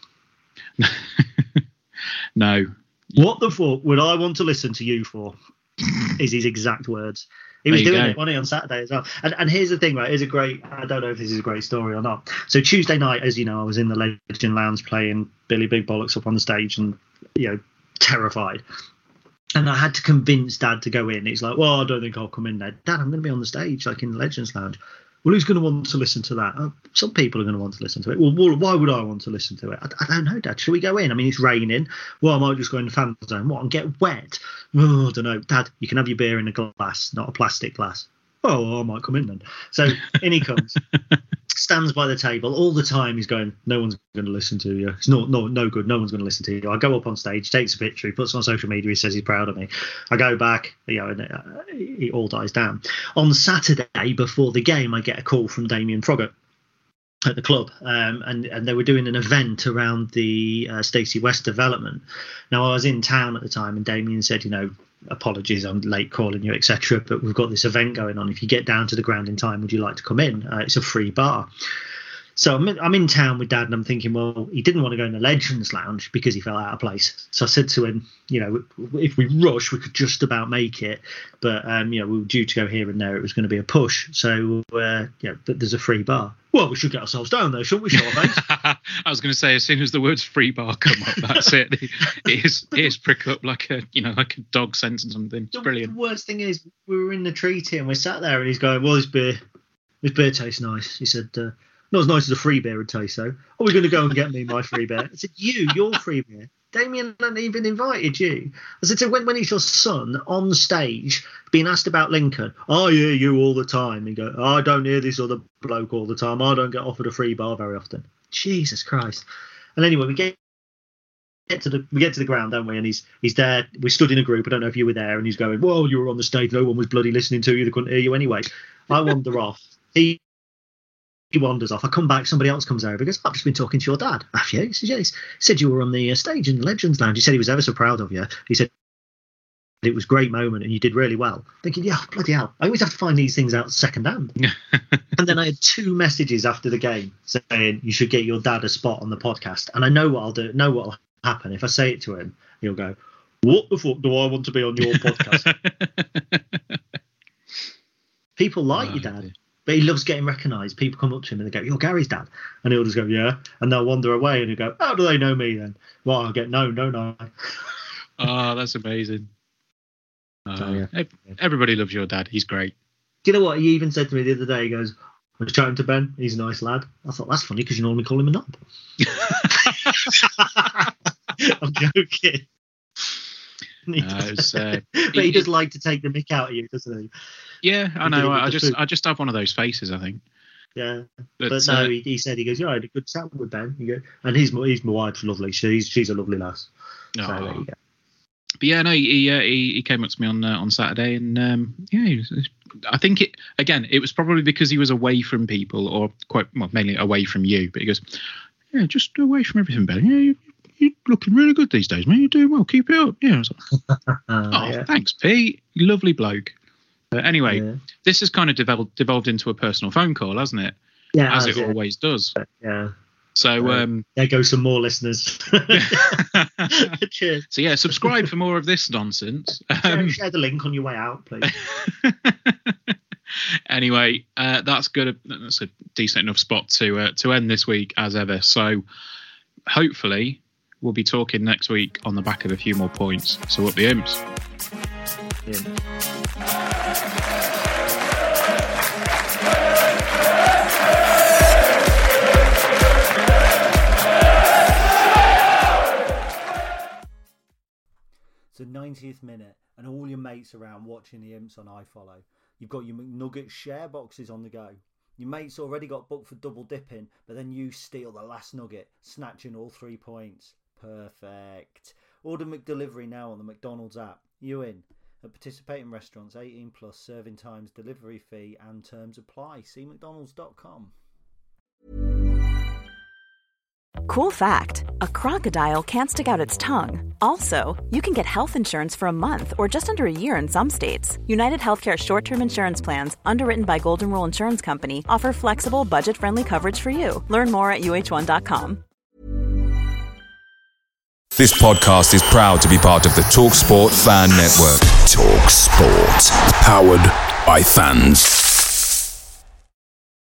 No. What the fuck would I want to listen to you for? Is his exact words. He was doing go. it, wasn't he, on Saturday as well. And, and here's the thing, right? Here's a great, I don't know if this is a great story or not. So Tuesday night, as you know, I was in the Legend Lounge playing Billy Big Bollocks up on the stage and, you know, terrified. And I had to convince Dad to go in. He's like, well, I don't think I'll come in there. Dad, I'm going to be on the stage, like in the Legends Lounge. Well, who's going to want to listen to that? Oh, some people are going to want to listen to it. Well, why would I want to listen to it? I, I don't know, Dad. Should we go in? I mean, it's raining. Well, I might just go in the fan zone. What, and get wet? Oh, I don't know. Dad, you can have your beer in a glass, not a plastic glass. Oh, I might come in then. So in he comes. Stands by the table all the time. He's going, no one's going to listen to you. It's not, no, no good. No one's going to listen to you. I go up on stage, takes a picture, he puts it on social media. He says he's proud of me. I go back, you know, and uh, it all dies down. On Saturday before the game, I get a call from Damien Froggatt at the club, um, and and they were doing an event around the uh, Stacey West development. Now I was in town at the time, and Damien said, you know, apologies, I'm late calling you, et cetera. But we've got this event going on. If you get down to the ground in time, would you like to come in? Uh, it's a free bar. So I'm in, I'm in town with Dad, and I'm thinking, well, he didn't want to go in the Legends Lounge because he felt out of place. So I said to him, you know, if we rush, we could just about make it. But, um, you know, we were due to go here and there. It was going to be a push. So, uh, yeah, but there's a free bar. Well, we should get ourselves down there, shouldn't we, Charlotte? I was going to say, as soon as the words free bar come up, that's it. Ears, ears prick up like a, you know, like a dog sensing something. It's brilliant. The worst thing is, we were in the treaty and we sat there and he's going, well, this beer, His beer tastes nice. He said, uh, not as nice as a free beer would taste, though. Are we going to go and get me my free beer? I said, you, your free beer. Damien hadn't even invited you. I said, so when, when is your son on stage being asked about Lincoln? I hear you all the time. And go, I don't hear this other bloke all the time. I don't get offered a free bar very often. Jesus Christ. And anyway, we get get to the we get to the ground, don't we? And he's he's there. We stood in a group. I don't know if you were there. And he's going, "Whoa, you were on the stage. No one was bloody listening to you. They couldn't hear you anyway." I wander off. He he wanders off. I come back. Somebody else comes over. He goes, "I've just been talking to your dad." Have you? He says, "Yes." He said you were on the uh, stage in the Legends Lounge. He said he was ever so proud of you. He said it was a great moment and you did really well. Thinking, yeah, bloody hell. I always have to find these things out second hand. And then I had two messages after the game saying you should get your dad a spot on the podcast. And I know what I'll do. Know what will happen if I say it to him. He'll go, "What the fuck do I want to be on your podcast?" People like oh, your dad, but he loves getting recognised. People come up to him and they go, "You're Gary's dad," and he'll just go, "Yeah," and they'll wander away and he'll go, "How do they know me then?" Well, I'll get known, don't I? Oh, that's amazing. Uh, so, yeah. Everybody loves your dad. He's great. Do you know what he even said to me the other day? He goes, "I was chatting to Ben. He's a nice lad." I thought, that's funny because you normally call him a knob. I'm joking. He uh, was, uh, but he, he does like to take the mick out of you, doesn't he? Yeah, I he know. I I just food. I just have one of those faces, I think. Yeah, but, but no, uh, he, he said he goes, "Yeah, I had a good chat with Ben." You go, and he's he's my wife's lovely. She's she's a lovely lass. So oh. there you go. But yeah, no, he uh, he, he came up to me on uh, on Saturday, and um, yeah, he was, I think it again. It was probably because he was away from people, or quite well, mainly away from you. But he goes, "Yeah, just away from everything, Ben. Yeah, you, you're looking really good these days, man. You're doing well. Keep it up." Yeah, I was like, uh, "Oh, yeah. thanks, Pete. Lovely bloke." But anyway, yeah. This has kind of developed devolved into a personal phone call, hasn't it? Yeah, as it yeah. always does. Yeah. So um, there go some more listeners. Cheers. So yeah, subscribe for more of this nonsense. Um, share, share the link on your way out, please. Anyway, uh, that's good. That's a decent enough spot to uh, to end this week as ever. So hopefully we'll be talking next week on the back of a few more points. So up the Imps. Yeah. It's the ninetieth minute and all your mates around watching the Imps on iFollow. You've got your McNugget share boxes on the go. Your mate's already got booked for double dipping, but then you steal the last nugget, snatching all three points. Perfect. Order McDelivery now on the McDonald's app. You in? At participating restaurants, eighteen plus, serving times, delivery fee and terms apply. See mcdonalds dot com. Cool fact, a crocodile can't stick out its tongue. Also, you can get health insurance for a month or just under a year in some states. United Healthcare short-term insurance plans, underwritten by Golden Rule Insurance Company, offer flexible, budget-friendly coverage for you. Learn more at U H one dot com. This podcast is proud to be part of the TalkSport Fan Network. TalkSport. Powered by fans.